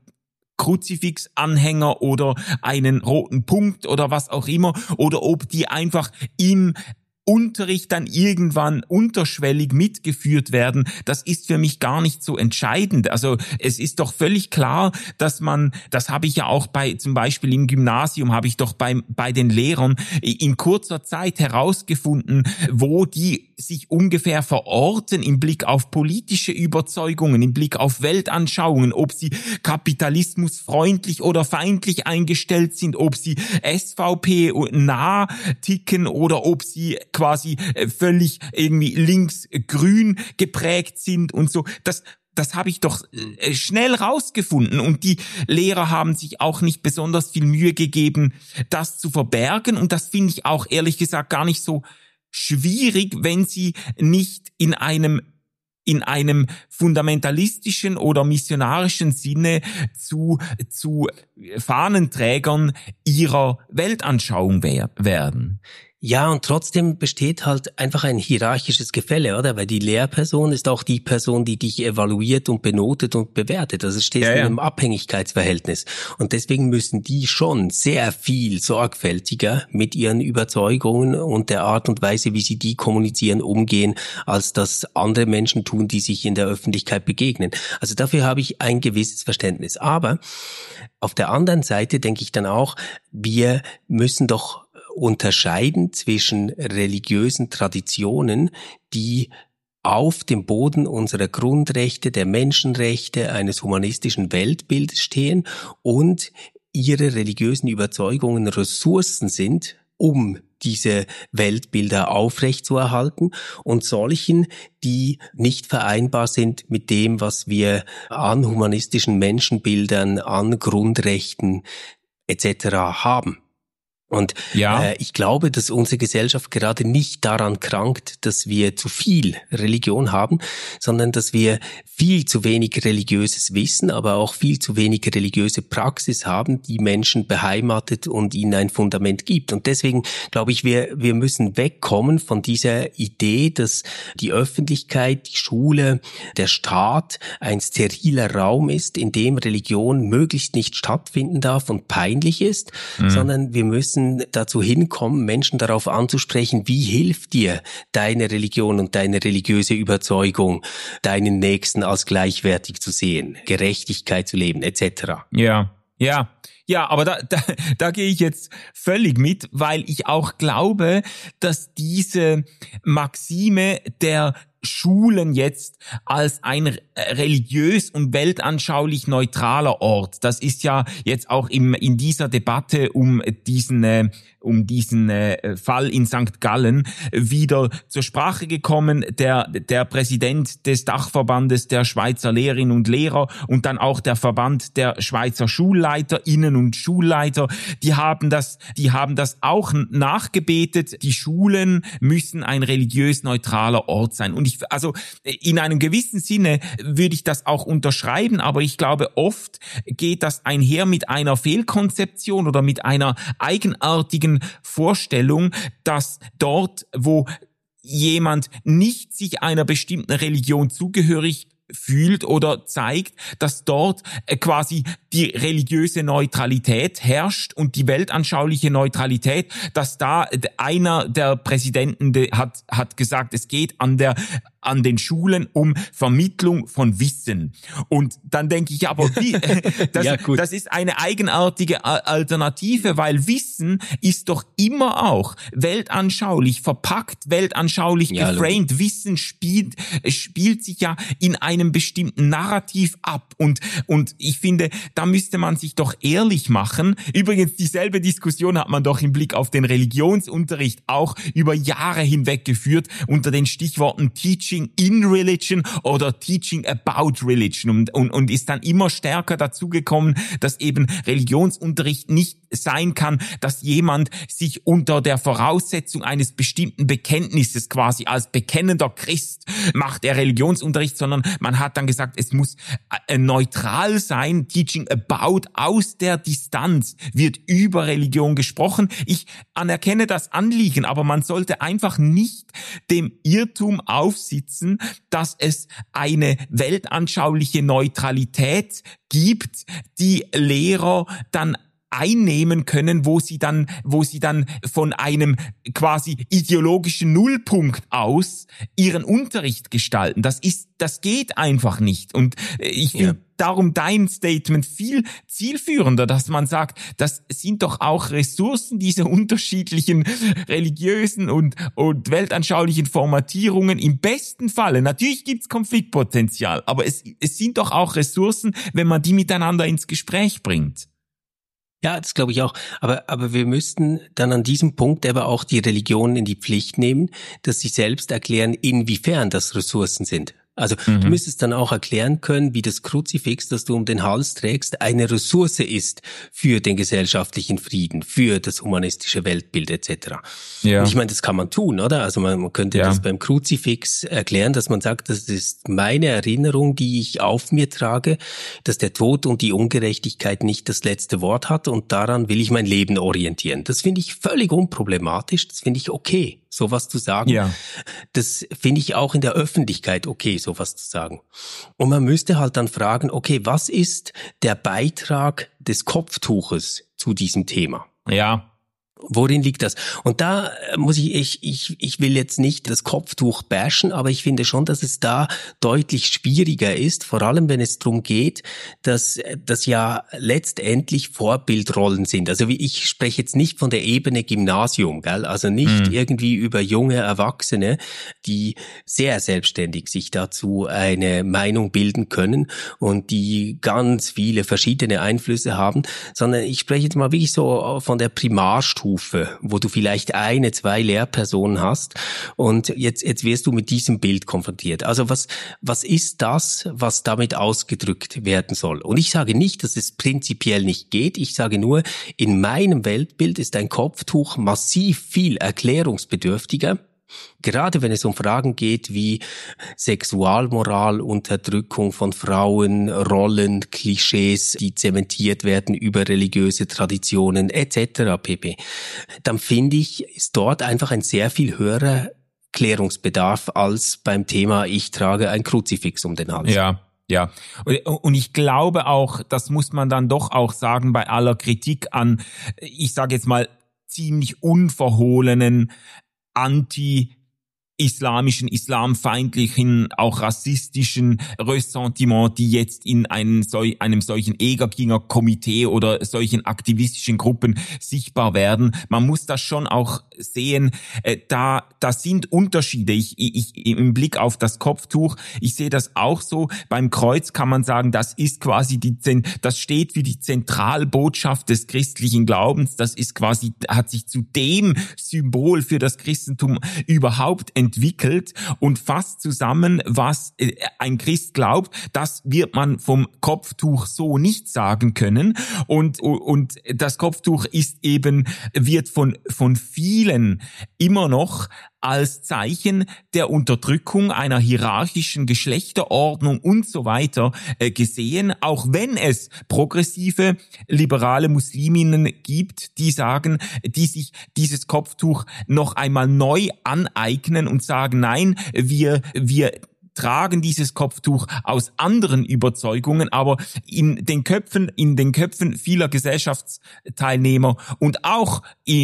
Kruzifixanhänger oder einen roten Punkt oder was auch immer, oder ob die einfach im Unterricht dann irgendwann unterschwellig mitgeführt werden, das ist für mich gar nicht so entscheidend. Also es ist doch völlig klar, dass man, das habe ich ja auch bei, zum Beispiel im Gymnasium, habe ich doch bei, bei den Lehrern in kurzer Zeit herausgefunden, wo die sich ungefähr verorten im Blick auf politische Überzeugungen, im Blick auf Weltanschauungen, ob sie kapitalismusfreundlich oder feindlich eingestellt sind, ob sie S V P nah ticken oder ob sie quasi völlig irgendwie links-grün geprägt sind und so. Das Das habe ich doch schnell rausgefunden, und die Lehrer haben sich auch nicht besonders viel Mühe gegeben, das zu verbergen, und das finde ich auch ehrlich gesagt gar nicht so schwierig, wenn sie nicht in einem in einem fundamentalistischen oder missionarischen Sinne zu zu Fahnenträgern ihrer Weltanschauung wer- werden. Ja, und trotzdem besteht halt einfach ein hierarchisches Gefälle, oder? Weil die Lehrperson ist auch die Person, die dich evaluiert und benotet und bewertet. Also es steht ja, in einem ja. Abhängigkeitsverhältnis. Und deswegen müssen die schon sehr viel sorgfältiger mit ihren Überzeugungen und der Art und Weise, wie sie die kommunizieren, umgehen, als das andere Menschen tun, die sich in der Öffentlichkeit begegnen. Also dafür habe ich ein gewisses Verständnis. Aber auf der anderen Seite denke ich dann auch, wir müssen doch unterscheiden zwischen religiösen Traditionen, die auf dem Boden unserer Grundrechte, der Menschenrechte, eines humanistischen Weltbildes stehen, und ihre religiösen Überzeugungen Ressourcen sind, um diese Weltbilder aufrechtzuerhalten, und solchen, die nicht vereinbar sind mit dem, was wir an humanistischen Menschenbildern, an Grundrechten et cetera haben. Und ja. äh, ich glaube, dass unsere Gesellschaft gerade nicht daran krankt, dass wir zu viel Religion haben, sondern dass wir viel zu wenig religiöses Wissen, aber auch viel zu wenig religiöse Praxis haben, die Menschen beheimatet und ihnen ein Fundament gibt. Und deswegen glaube ich, wir wir müssen wegkommen von dieser Idee, dass die Öffentlichkeit, die Schule, der Staat ein steriler Raum ist, in dem Religion möglichst nicht stattfinden darf und peinlich ist, mhm. sondern wir müssen dazu hinkommen, Menschen darauf anzusprechen, wie hilft dir deine Religion und deine religiöse Überzeugung, deinen Nächsten als gleichwertig zu sehen, Gerechtigkeit zu leben, et cetera. Ja, ja. Ja, aber da, da, da gehe ich jetzt völlig mit, weil ich auch glaube, dass diese Maxime der Schulen jetzt als ein religiös und weltanschaulich neutraler Ort. Das ist ja jetzt auch im, in dieser Debatte um diesen, äh, um diesen äh, Fall in Sankt Gallen wieder zur Sprache gekommen. Der, der Präsident des Dachverbandes der Schweizer Lehrerinnen und Lehrer und dann auch der Verband der Schweizer SchulleiterInnen und Schulleiter, die haben das, die haben das auch nachgebetet. Die Schulen müssen ein religiös neutraler Ort sein. Und ich, also in einem gewissen Sinne würde ich das auch unterschreiben, aber ich glaube, oft geht das einher mit einer Fehlkonzeption oder mit einer eigenartigen Vorstellung, dass dort, wo jemand nicht sich einer bestimmten Religion zugehörig fühlt oder zeigt, dass dort quasi die religiöse Neutralität herrscht und die weltanschauliche Neutralität, dass da einer der Präsidenten hat hat gesagt, es geht an der an den Schulen um Vermittlung von Wissen. Und dann denke ich aber, wie, das, ja, gut. das ist eine eigenartige Alternative, weil Wissen ist doch immer auch weltanschaulich verpackt, weltanschaulich ja, geframed. Logisch. Wissen spielt, spielt sich ja in einem bestimmten Narrativ ab. Und, und ich finde, da müsste man sich doch ehrlich machen. Übrigens, dieselbe Diskussion hat man doch im Blick auf den Religionsunterricht auch über Jahre hinweg geführt unter den Stichworten Teaching in Religion oder Teaching about Religion und, und, und ist dann immer stärker dazu gekommen, dass eben Religionsunterricht nicht sein kann, dass jemand sich unter der Voraussetzung eines bestimmten Bekenntnisses quasi als bekennender Christ macht er Religionsunterricht, sondern man hat dann gesagt, es muss äh, neutral sein. Teaching about, aus der Distanz wird über Religion gesprochen. Ich anerkenne das Anliegen, aber man sollte einfach nicht dem Irrtum aufsitzen, dass es eine weltanschauliche Neutralität gibt, die Lehrer dann einnehmen können, wo sie dann, wo sie dann von einem quasi ideologischen Nullpunkt aus ihren Unterricht gestalten. Das ist, das geht einfach nicht. Und ich finde ja. darum dein Statement viel zielführender, dass man sagt, das sind doch auch Ressourcen, diese unterschiedlichen religiösen und, und weltanschaulichen Formatierungen. Im besten Falle, natürlich gibt's Konfliktpotenzial, aber es, es sind doch auch Ressourcen, wenn man die miteinander ins Gespräch bringt. Ja, das glaube ich auch. Aber, aber wir müssten dann an diesem Punkt aber auch die Religionen in die Pflicht nehmen, dass sie selbst erklären, inwiefern das Ressourcen sind. Also mhm. du müsstest dann auch erklären können, wie das Kruzifix, das du um den Hals trägst, eine Ressource ist für den gesellschaftlichen Frieden, für das humanistische Weltbild et cetera. Ja. Und ich meine, das kann man tun, oder? Also man, man könnte ja. das beim Kruzifix erklären, dass man sagt, das ist meine Erinnerung, die ich auf mir trage, dass der Tod und die Ungerechtigkeit nicht das letzte Wort hat und daran will ich mein Leben orientieren. Das finde ich völlig unproblematisch, das finde ich okay, sowas zu sagen. Ja. Das finde ich auch in der Öffentlichkeit okay, sowas zu sagen. Und man müsste halt dann fragen, okay, was ist der Beitrag des Kopftuches zu diesem Thema? Ja. Worin liegt das? Und da muss ich, ich, ich, ich will jetzt nicht das Kopftuch bashen, aber ich finde schon, dass es da deutlich schwieriger ist, vor allem wenn es darum geht, dass das ja letztendlich Vorbildrollen sind. Also wie ich spreche jetzt nicht von der Ebene Gymnasium, gell? Also nicht mhm. irgendwie über junge Erwachsene, die sehr selbstständig sich dazu eine Meinung bilden können und die ganz viele verschiedene Einflüsse haben, sondern ich spreche jetzt mal wirklich so von der Primarstufe, wo du vielleicht eine, zwei Lehrpersonen hast und jetzt jetzt wirst du mit diesem Bild konfrontiert. Also was was ist das, was damit ausgedrückt werden soll? Und ich sage nicht, dass es prinzipiell nicht geht. Ich sage nur, in meinem Weltbild ist ein Kopftuch massiv viel erklärungsbedürftiger. Gerade wenn es um Fragen geht wie Sexualmoral, Unterdrückung von Frauen, Rollen, Klischees, die zementiert werden über religiöse Traditionen et cetera pp., dann finde ich, ist dort einfach ein sehr viel höherer Klärungsbedarf als beim Thema, ich trage ein Kruzifix um den Hals. Ja. Ja, und ich glaube auch, das muss man dann doch auch sagen, bei aller Kritik an, ich sage jetzt mal, ziemlich unverhohlenen anti-islamischen, islamfeindlichen, auch rassistischen Ressentiment, die jetzt in einem, einem solchen Egerkinger Komitee oder solchen aktivistischen Gruppen sichtbar werden. Man muss das schon auch sehen, äh, da, da sind Unterschiede. Ich, ich, im Blick auf das Kopftuch, ich sehe das auch so. Beim Kreuz kann man sagen, das ist quasi die, das steht für die Zentralbotschaft des christlichen Glaubens. Das ist quasi, hat sich zu dem Symbol für das Christentum überhaupt entwickelt und fasst zusammen, was ein Christ glaubt. Das wird man vom Kopftuch so nicht sagen können. Und, und das Kopftuch ist eben, wird von, von vielen immer noch als Zeichen der Unterdrückung einer hierarchischen Geschlechterordnung und so weiter äh, gesehen, auch wenn es progressive, liberale Musliminnen gibt, die sagen, die sich dieses Kopftuch noch einmal neu aneignen und sagen, nein, wir, wir tragen dieses Kopftuch aus anderen Überzeugungen, aber in den Köpfen, in den Köpfen vieler Gesellschaftsteilnehmer und auch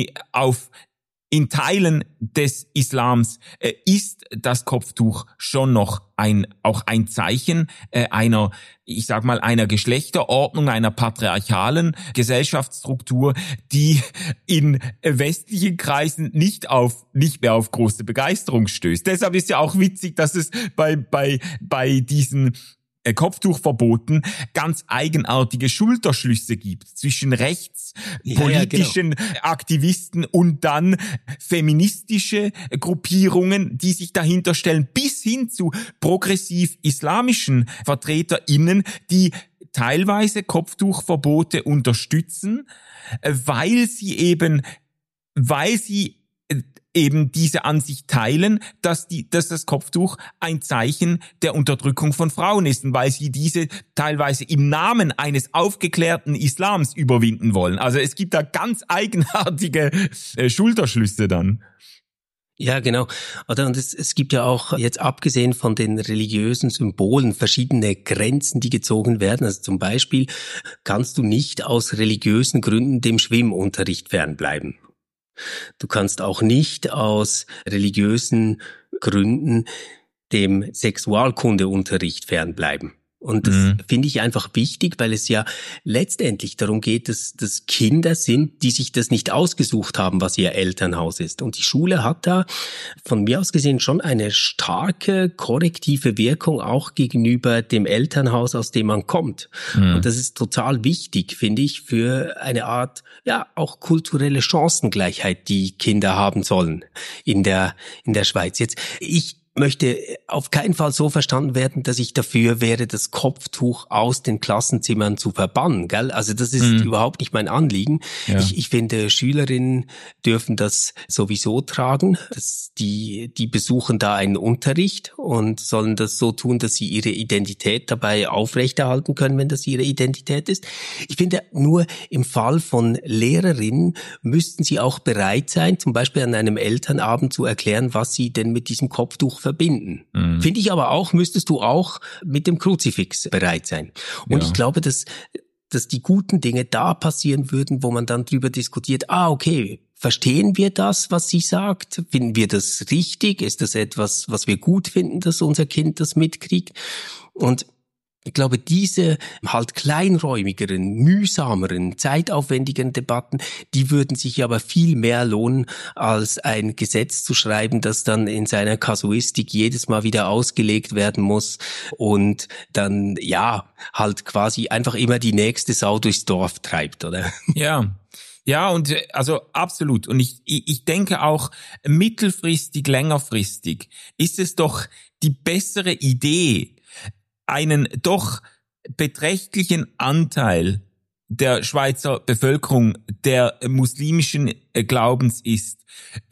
auf in Teilen des Islams äh, ist das Kopftuch schon noch ein, auch ein Zeichen äh, einer, ich sag mal, einer Geschlechterordnung, einer patriarchalen Gesellschaftsstruktur, die in westlichen Kreisen nicht auf, nicht mehr auf große Begeisterung stößt. Deshalb ist ja auch witzig, dass es bei, bei, bei diesen Kopftuchverboten ganz eigenartige Schulterschlüsse gibt zwischen rechtspolitischen ja, ja, genau. Aktivisten und dann feministische Gruppierungen, die sich dahinter stellen, bis hin zu progressiv-islamischen VertreterInnen, die teilweise Kopftuchverbote unterstützen, weil sie eben, weil sie eben diese Ansicht teilen, dass die, dass das Kopftuch ein Zeichen der Unterdrückung von Frauen ist, und weil sie diese teilweise im Namen eines aufgeklärten Islams überwinden wollen. Also es gibt da ganz eigenartige äh, Schulterschlüsse dann. Ja, genau. Oder und es, es gibt ja auch jetzt abgesehen von den religiösen Symbolen verschiedene Grenzen, die gezogen werden. Also zum Beispiel kannst du nicht aus religiösen Gründen dem Schwimmunterricht fernbleiben. Du kannst auch nicht aus religiösen Gründen dem Sexualkundeunterricht fernbleiben. Und das mhm. finde ich einfach wichtig, weil es ja letztendlich darum geht, dass, dass Kinder sind, die sich das nicht ausgesucht haben, was ihr Elternhaus ist. Und die Schule hat da von mir aus gesehen schon eine starke korrektive Wirkung auch gegenüber dem Elternhaus, aus dem man kommt. Mhm. Und das ist total wichtig, finde ich, für eine Art, ja, auch kulturelle Chancengleichheit, die Kinder haben sollen in der, in der Schweiz. Jetzt, ich möchte auf keinen Fall so verstanden werden, dass ich dafür wäre, das Kopftuch aus den Klassenzimmern zu verbannen, gell? Also das ist mhm. überhaupt nicht mein Anliegen. Ja. Ich, ich finde, Schülerinnen dürfen das sowieso tragen. Das, die, die besuchen da einen Unterricht und sollen das so tun, dass sie ihre Identität dabei aufrechterhalten können, wenn das ihre Identität ist. Ich finde, nur im Fall von Lehrerinnen müssten sie auch bereit sein, zum Beispiel an einem Elternabend zu erklären, was sie denn mit diesem Kopftuch verbinden. Mhm. Finde ich aber auch, müsstest du auch mit dem Kruzifix bereit sein. Und ja. ich glaube, dass, dass die guten Dinge da passieren würden, wo man dann drüber diskutiert, ah, okay, verstehen wir das, was sie sagt? Finden wir das richtig? Ist das etwas, was wir gut finden, dass unser Kind das mitkriegt? Und ich glaube, diese halt kleinräumigeren, mühsameren, zeitaufwendigeren Debatten, die würden sich aber viel mehr lohnen, als ein Gesetz zu schreiben, das dann in seiner Kasuistik jedes Mal wieder ausgelegt werden muss und dann, ja, halt quasi einfach immer die nächste Sau durchs Dorf treibt, oder? Ja. Ja, und also absolut. Und ich, ich denke auch mittelfristig, längerfristig ist es doch die bessere Idee, einen doch beträchtlichen Anteil der Schweizer Bevölkerung, der muslimischen Glaubens ist,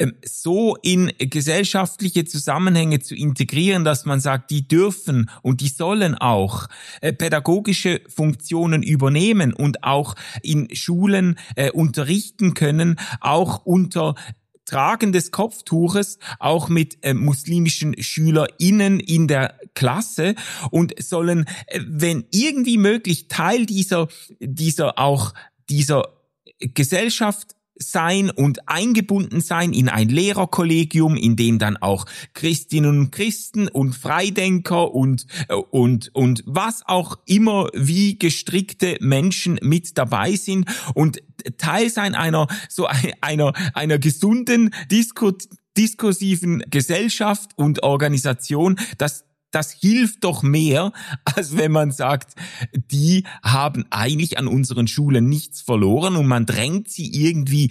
so in gesellschaftliche Zusammenhänge zu integrieren, dass man sagt, die dürfen und die sollen auch pädagogische Funktionen übernehmen und auch in Schulen unterrichten können, auch unter Tragen des Kopftuches, auch mit äh, muslimischen SchülerInnen in der Klasse, und sollen, äh, wenn irgendwie möglich, Teil dieser, dieser auch, dieser Gesellschaft sein und eingebunden sein in ein Lehrerkollegium, in dem dann auch Christinnen und Christen und Freidenker und und und was auch immer wie gestrickte Menschen mit dabei sind und Teil sein einer so einer einer gesunden Disku, diskursiven Gesellschaft und Organisation, das Das hilft doch mehr, als wenn man sagt, die haben eigentlich an unseren Schulen nichts verloren und man drängt sie irgendwie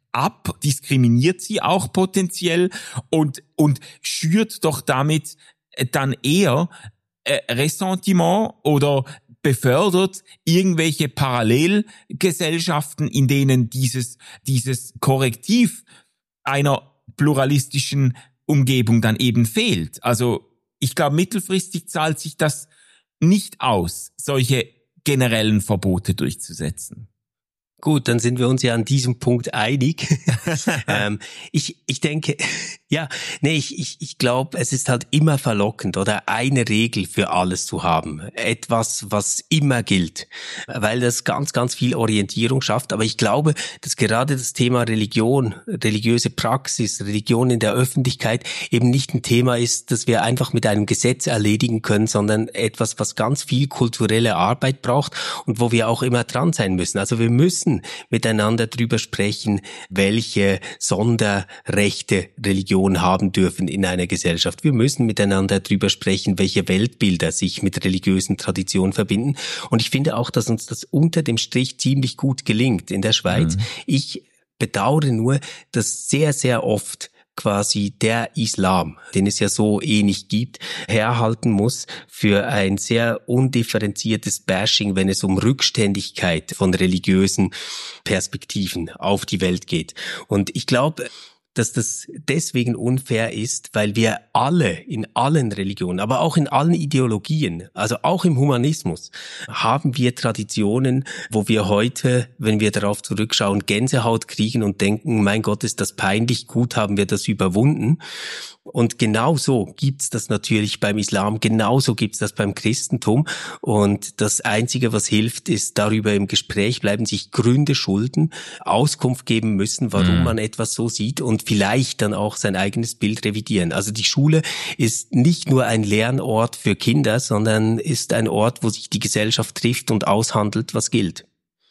ab, diskriminiert sie auch potenziell und und schürt doch damit dann eher äh, Ressentiment oder befördert irgendwelche Parallelgesellschaften, in denen dieses dieses Korrektiv einer pluralistischen Umgebung dann eben fehlt. Also ich glaube, mittelfristig zahlt sich das nicht aus, solche generellen Verbote durchzusetzen. Gut, dann sind wir uns ja an diesem Punkt einig. ähm, ich ich denke, ja, nee, ich ich ich glaube, es ist halt immer verlockend, oder eine Regel für alles zu haben, etwas, was immer gilt, weil das ganz ganz viel Orientierung schafft. Aber ich glaube, dass gerade das Thema Religion, religiöse Praxis, Religion in der Öffentlichkeit eben nicht ein Thema ist, das wir einfach mit einem Gesetz erledigen können, sondern etwas, was ganz viel kulturelle Arbeit braucht und wo wir auch immer dran sein müssen. Also wir müssen miteinander drüber sprechen, welche Sonderrechte Religion haben dürfen in einer Gesellschaft. Wir müssen miteinander drüber sprechen, welche Weltbilder sich mit religiösen Traditionen verbinden. Und ich finde auch, dass uns das unter dem Strich ziemlich gut gelingt in der Schweiz. Mhm. Ich bedauere nur, dass sehr, sehr oft quasi der Islam, den es ja so eh nicht gibt, herhalten muss für ein sehr undifferenziertes Bashing, wenn es um Rückständigkeit von religiösen Perspektiven auf die Welt geht. Und ich glaube, dass das deswegen unfair ist, weil wir alle in allen Religionen, aber auch in allen Ideologien, also auch im Humanismus, haben wir Traditionen, wo wir heute, wenn wir darauf zurückschauen, Gänsehaut kriegen und denken, mein Gott, ist das peinlich, gut haben wir das überwunden. Und genauso gibt's das natürlich beim Islam, genauso gibt's das beim Christentum. Und das Einzige, was hilft, ist darüber im Gespräch bleiben, sich Gründe schulden, Auskunft geben müssen, warum mhm. man etwas so sieht und vielleicht dann auch sein eigenes Bild revidieren. Also die Schule ist nicht nur ein Lernort für Kinder, sondern ist ein Ort, wo sich die Gesellschaft trifft und aushandelt, was gilt.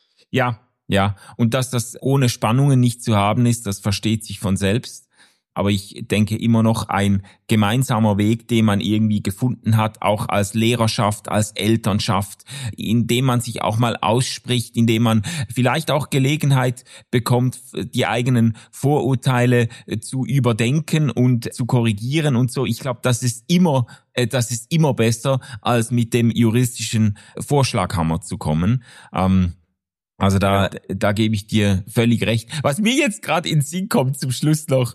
Ja, ja. Und dass das ohne Spannungen nicht zu haben ist, das versteht sich von selbst. Aber ich denke immer noch ein gemeinsamer Weg, den man irgendwie gefunden hat, auch als Lehrerschaft, als Elternschaft, indem man sich auch mal ausspricht, indem man vielleicht auch Gelegenheit bekommt, die eigenen Vorurteile zu überdenken und zu korrigieren und so. Ich glaube, das ist immer, das ist immer besser, als mit dem juristischen Vorschlaghammer zu kommen. Ähm, Also da, ja. da gebe ich dir völlig recht. Was mir jetzt gerade in den Sinn kommt zum Schluss noch,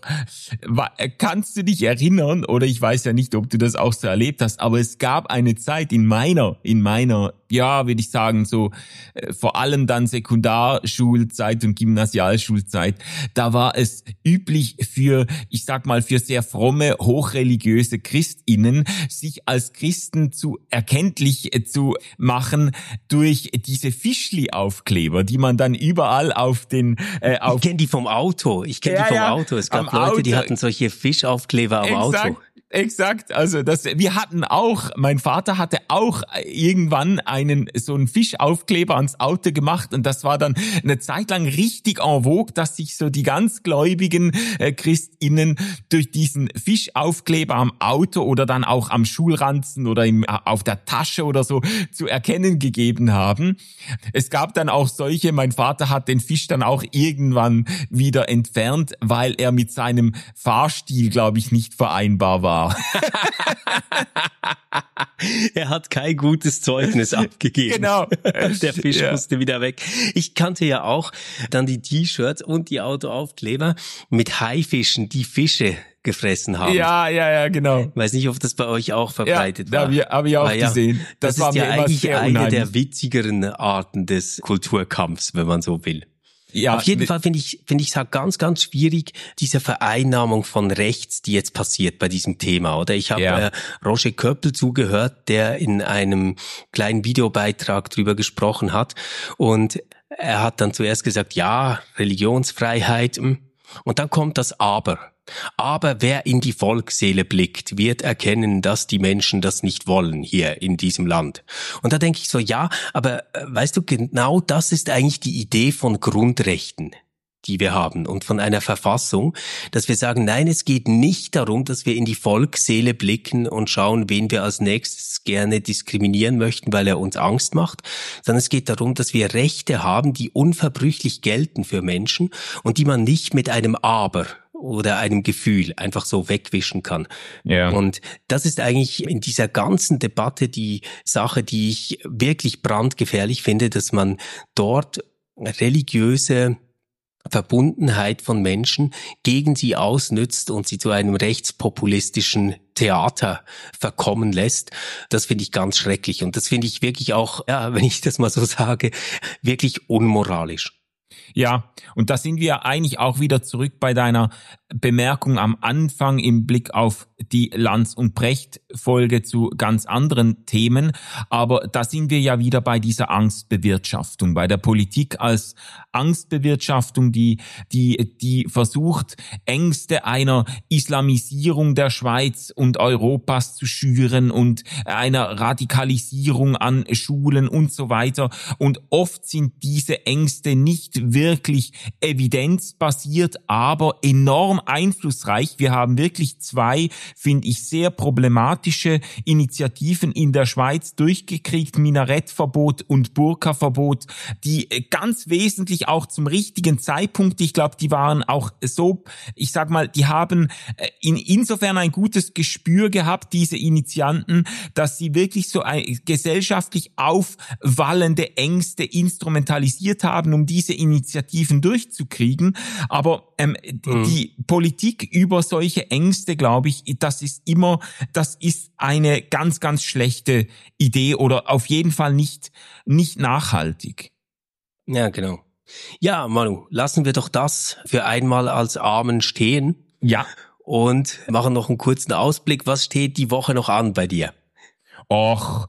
kannst du dich erinnern, oder ich weiß ja nicht, ob du das auch so erlebt hast, aber es gab eine Zeit in meiner, in meiner, ja, würde ich sagen, so vor allem dann Sekundarschulzeit und Gymnasialschulzeit, da war es üblich für, ich sag mal, für sehr fromme, hochreligiöse ChristInnen, sich als Christen zu erkenntlich zu machen durch diese Fischli-Aufkleber, die man dann überall auf den... Äh, auf ich kenne die vom Auto. Ich kenne ja, die vom ja, Auto. Es gab Leute, Auto. die hatten solche Fischaufkleber am Exakt. Auto. Exakt, also das, wir hatten auch, mein Vater hatte auch irgendwann einen, so einen Fischaufkleber ans Auto gemacht und das war dann eine Zeit lang richtig en vogue, dass sich so die ganz gläubigen äh, ChristInnen durch diesen Fischaufkleber am Auto oder dann auch am Schulranzen oder im, auf der Tasche oder so zu erkennen gegeben haben. Es gab dann auch solche, mein Vater hat den Fisch dann auch irgendwann wieder entfernt, weil er mit seinem Fahrstil, glaube ich, nicht vereinbar war. Er hat kein gutes Zeugnis abgegeben. Genau. Der Fisch ja. musste wieder weg. Ich kannte ja auch dann die T-Shirts und die Autoaufkleber mit Haifischen, die Fische gefressen haben. Ja, ja, ja, genau. Ich weiß nicht, ob das bei euch auch verbreitet ja, war. Ja, habe ich auch ja, gesehen. Das, das war ist mir ja immer eigentlich sehr eine unheimlich. der witzigeren Arten des Kulturkampfs, wenn man so will. Ja, auf jeden Fall finde ich finde ich es halt ganz ganz schwierig, diese Vereinnahmung von rechts, die jetzt passiert bei diesem Thema, oder? Ich habe ja. äh, Roger Köppel zugehört, der in einem kleinen Videobeitrag drüber gesprochen hat und er hat dann zuerst gesagt, ja, Religionsfreiheit, und dann kommt das Aber. Aber wer in die Volksseele blickt, wird erkennen, dass die Menschen das nicht wollen hier in diesem Land. Und da denke ich so, ja, aber weißt du, genau das ist eigentlich die Idee von Grundrechten, die wir haben und von einer Verfassung, dass wir sagen, nein, es geht nicht darum, dass wir in die Volksseele blicken und schauen, wen wir als nächstes gerne diskriminieren möchten, weil er uns Angst macht, sondern es geht darum, dass wir Rechte haben, die unverbrüchlich gelten für Menschen und die man nicht mit einem Aber oder einem Gefühl einfach so wegwischen kann. Ja. Und das ist eigentlich in dieser ganzen Debatte die Sache, die ich wirklich brandgefährlich finde, dass man dort religiöse Verbundenheit von Menschen gegen sie ausnützt und sie zu einem rechtspopulistischen Theater verkommen lässt. Das finde ich ganz schrecklich. Und das finde ich wirklich auch, ja, wenn ich das mal so sage, wirklich unmoralisch. Ja, und da sind wir eigentlich auch wieder zurück bei deiner Bemerkung am Anfang im Blick auf die Lanz und Precht Folge zu ganz anderen Themen. Aber da sind wir ja wieder bei dieser Angstbewirtschaftung, bei der Politik als Angstbewirtschaftung, die, die, die versucht, Ängste einer Islamisierung der Schweiz und Europas zu schüren und einer Radikalisierung an Schulen und so weiter. Und oft sind diese Ängste nicht wirklich evidenzbasiert, aber enorm einflussreich. Wir haben wirklich zwei, finde ich, sehr problematische Initiativen in der Schweiz durchgekriegt, Minarettverbot und Burka-Verbot, die ganz wesentlich auch zum richtigen Zeitpunkt, ich glaube, die waren auch so, ich sag mal, die haben in, insofern ein gutes Gespür gehabt, diese Initianten, dass sie wirklich so ein, gesellschaftlich aufwallende Ängste instrumentalisiert haben, um diese Initiativen durchzukriegen. Aber ähm, mhm. die Politik über solche Ängste, glaube ich, das ist immer, das ist eine ganz, ganz schlechte Idee oder auf jeden Fall nicht, nicht nachhaltig. Ja, genau. Ja, Manu, lassen wir doch das für einmal als Amen stehen. Ja. Und machen noch einen kurzen Ausblick. Was steht die Woche noch an bei dir? Ach,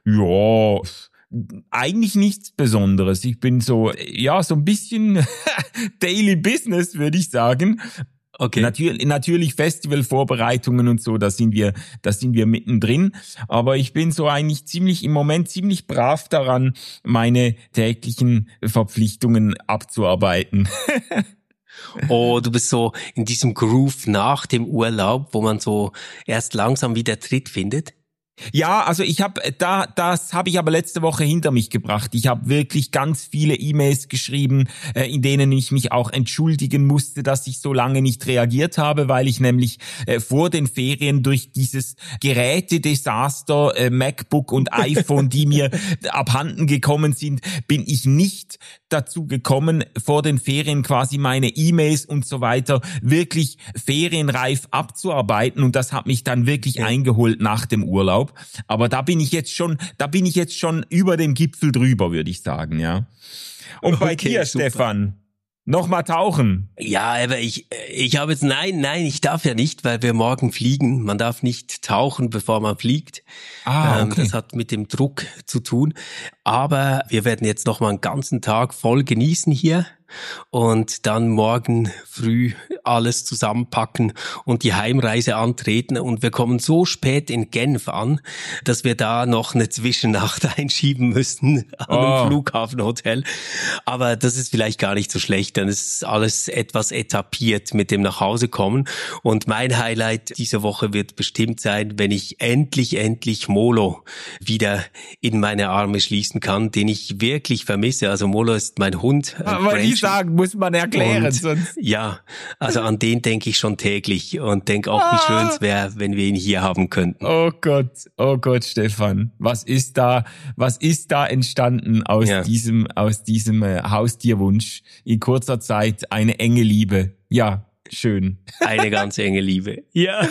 ja, eigentlich nichts Besonderes. Ich bin so, ja, so ein bisschen Daily Business, würde ich sagen. Okay. Natürlich, natürlich Festivalvorbereitungen und so, da sind wir, da sind wir mittendrin. Aber ich bin so eigentlich ziemlich, im Moment ziemlich brav daran, meine täglichen Verpflichtungen abzuarbeiten. Oh, du bist so in diesem Groove nach dem Urlaub, wo man so erst langsam wieder Tritt findet? Ja, also ich habe da das habe ich aber letzte Woche hinter mich gebracht. Ich habe wirklich ganz viele E-Mails geschrieben, äh, in denen ich mich auch entschuldigen musste, dass ich so lange nicht reagiert habe, weil ich nämlich äh, vor den Ferien durch dieses Gerätedesaster äh, MacBook und iPhone, die mir abhanden gekommen sind, bin ich nicht dazu gekommen, vor den Ferien quasi meine E-Mails und so weiter wirklich ferienreif abzuarbeiten, und das hat mich dann wirklich ja. eingeholt nach dem Urlaub. Aber da bin ich jetzt schon, da bin ich jetzt schon über dem Gipfel drüber, würde ich sagen, ja. Und bei okay, dir, super. Stefan, noch mal tauchen. Ja, aber ich, ich habe jetzt, nein, nein, ich darf ja nicht, weil wir morgen fliegen. Man darf nicht tauchen, bevor man fliegt. Ah, okay. Das hat mit dem Druck zu tun. Aber wir werden jetzt noch mal einen ganzen Tag voll genießen hier. Und dann morgen früh alles zusammenpacken und die Heimreise antreten. Und wir kommen so spät in Genf an, dass wir da noch eine Zwischennacht einschieben müssen an einem oh. Flughafenhotel. Aber das ist vielleicht gar nicht so schlecht, dann ist alles etwas etabliert mit dem Nachhausekommen. Und mein Highlight diese Woche wird bestimmt sein, wenn ich endlich, endlich Molo wieder in meine Arme schließen kann, den ich wirklich vermisse. Also Molo ist mein Hund. Aber die sagen, muss man erklären. Und, sonst. Ja, also an den denke ich schon täglich und denke auch, wie schön es wäre, wenn wir ihn hier haben könnten. Oh Gott, oh Gott, Stefan, was ist da, was ist da entstanden aus ja. diesem, aus diesem äh, Haustierwunsch? In kurzer Zeit eine enge Liebe. Ja, schön. Eine ganz enge Liebe. Ja.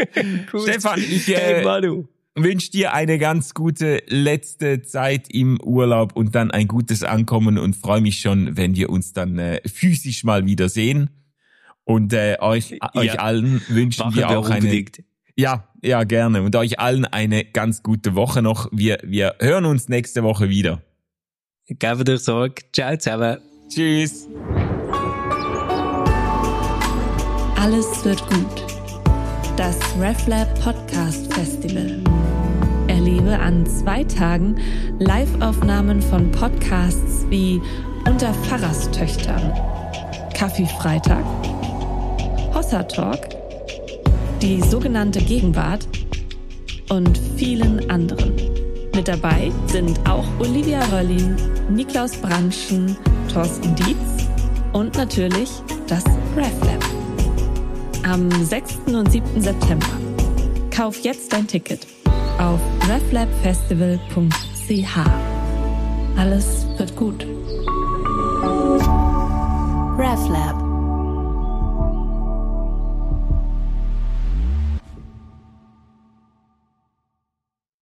Stefan, ich äh, hey, Manu. wünsche dir eine ganz gute letzte Zeit im Urlaub und dann ein gutes Ankommen und freue mich schon, wenn wir uns dann äh, physisch mal wiedersehen. Und äh, euch, ja. euch allen wünschen Machen wir auch wir eine... Ja, ja, gerne. Und euch allen eine ganz gute Woche noch. Wir, wir hören uns nächste Woche wieder. Gebt euch Sorge. Ciao zusammen. Tschüss. Alles wird gut. Das RefLab Podcast Festival. Erlebe an zwei Tagen Live-Aufnahmen von Podcasts wie Unter Pfarrerstöchtern, Kaffee-Freitag, Hossa Talk, die sogenannte Gegenwart und vielen anderen. Mit dabei sind auch Olivia Röllin, Niklaus Branschen, Thorsten Dietz und natürlich das RefLab. Am sechsten und siebten September. Kauf jetzt dein Ticket auf reflabfestival punkt c h. Alles wird gut.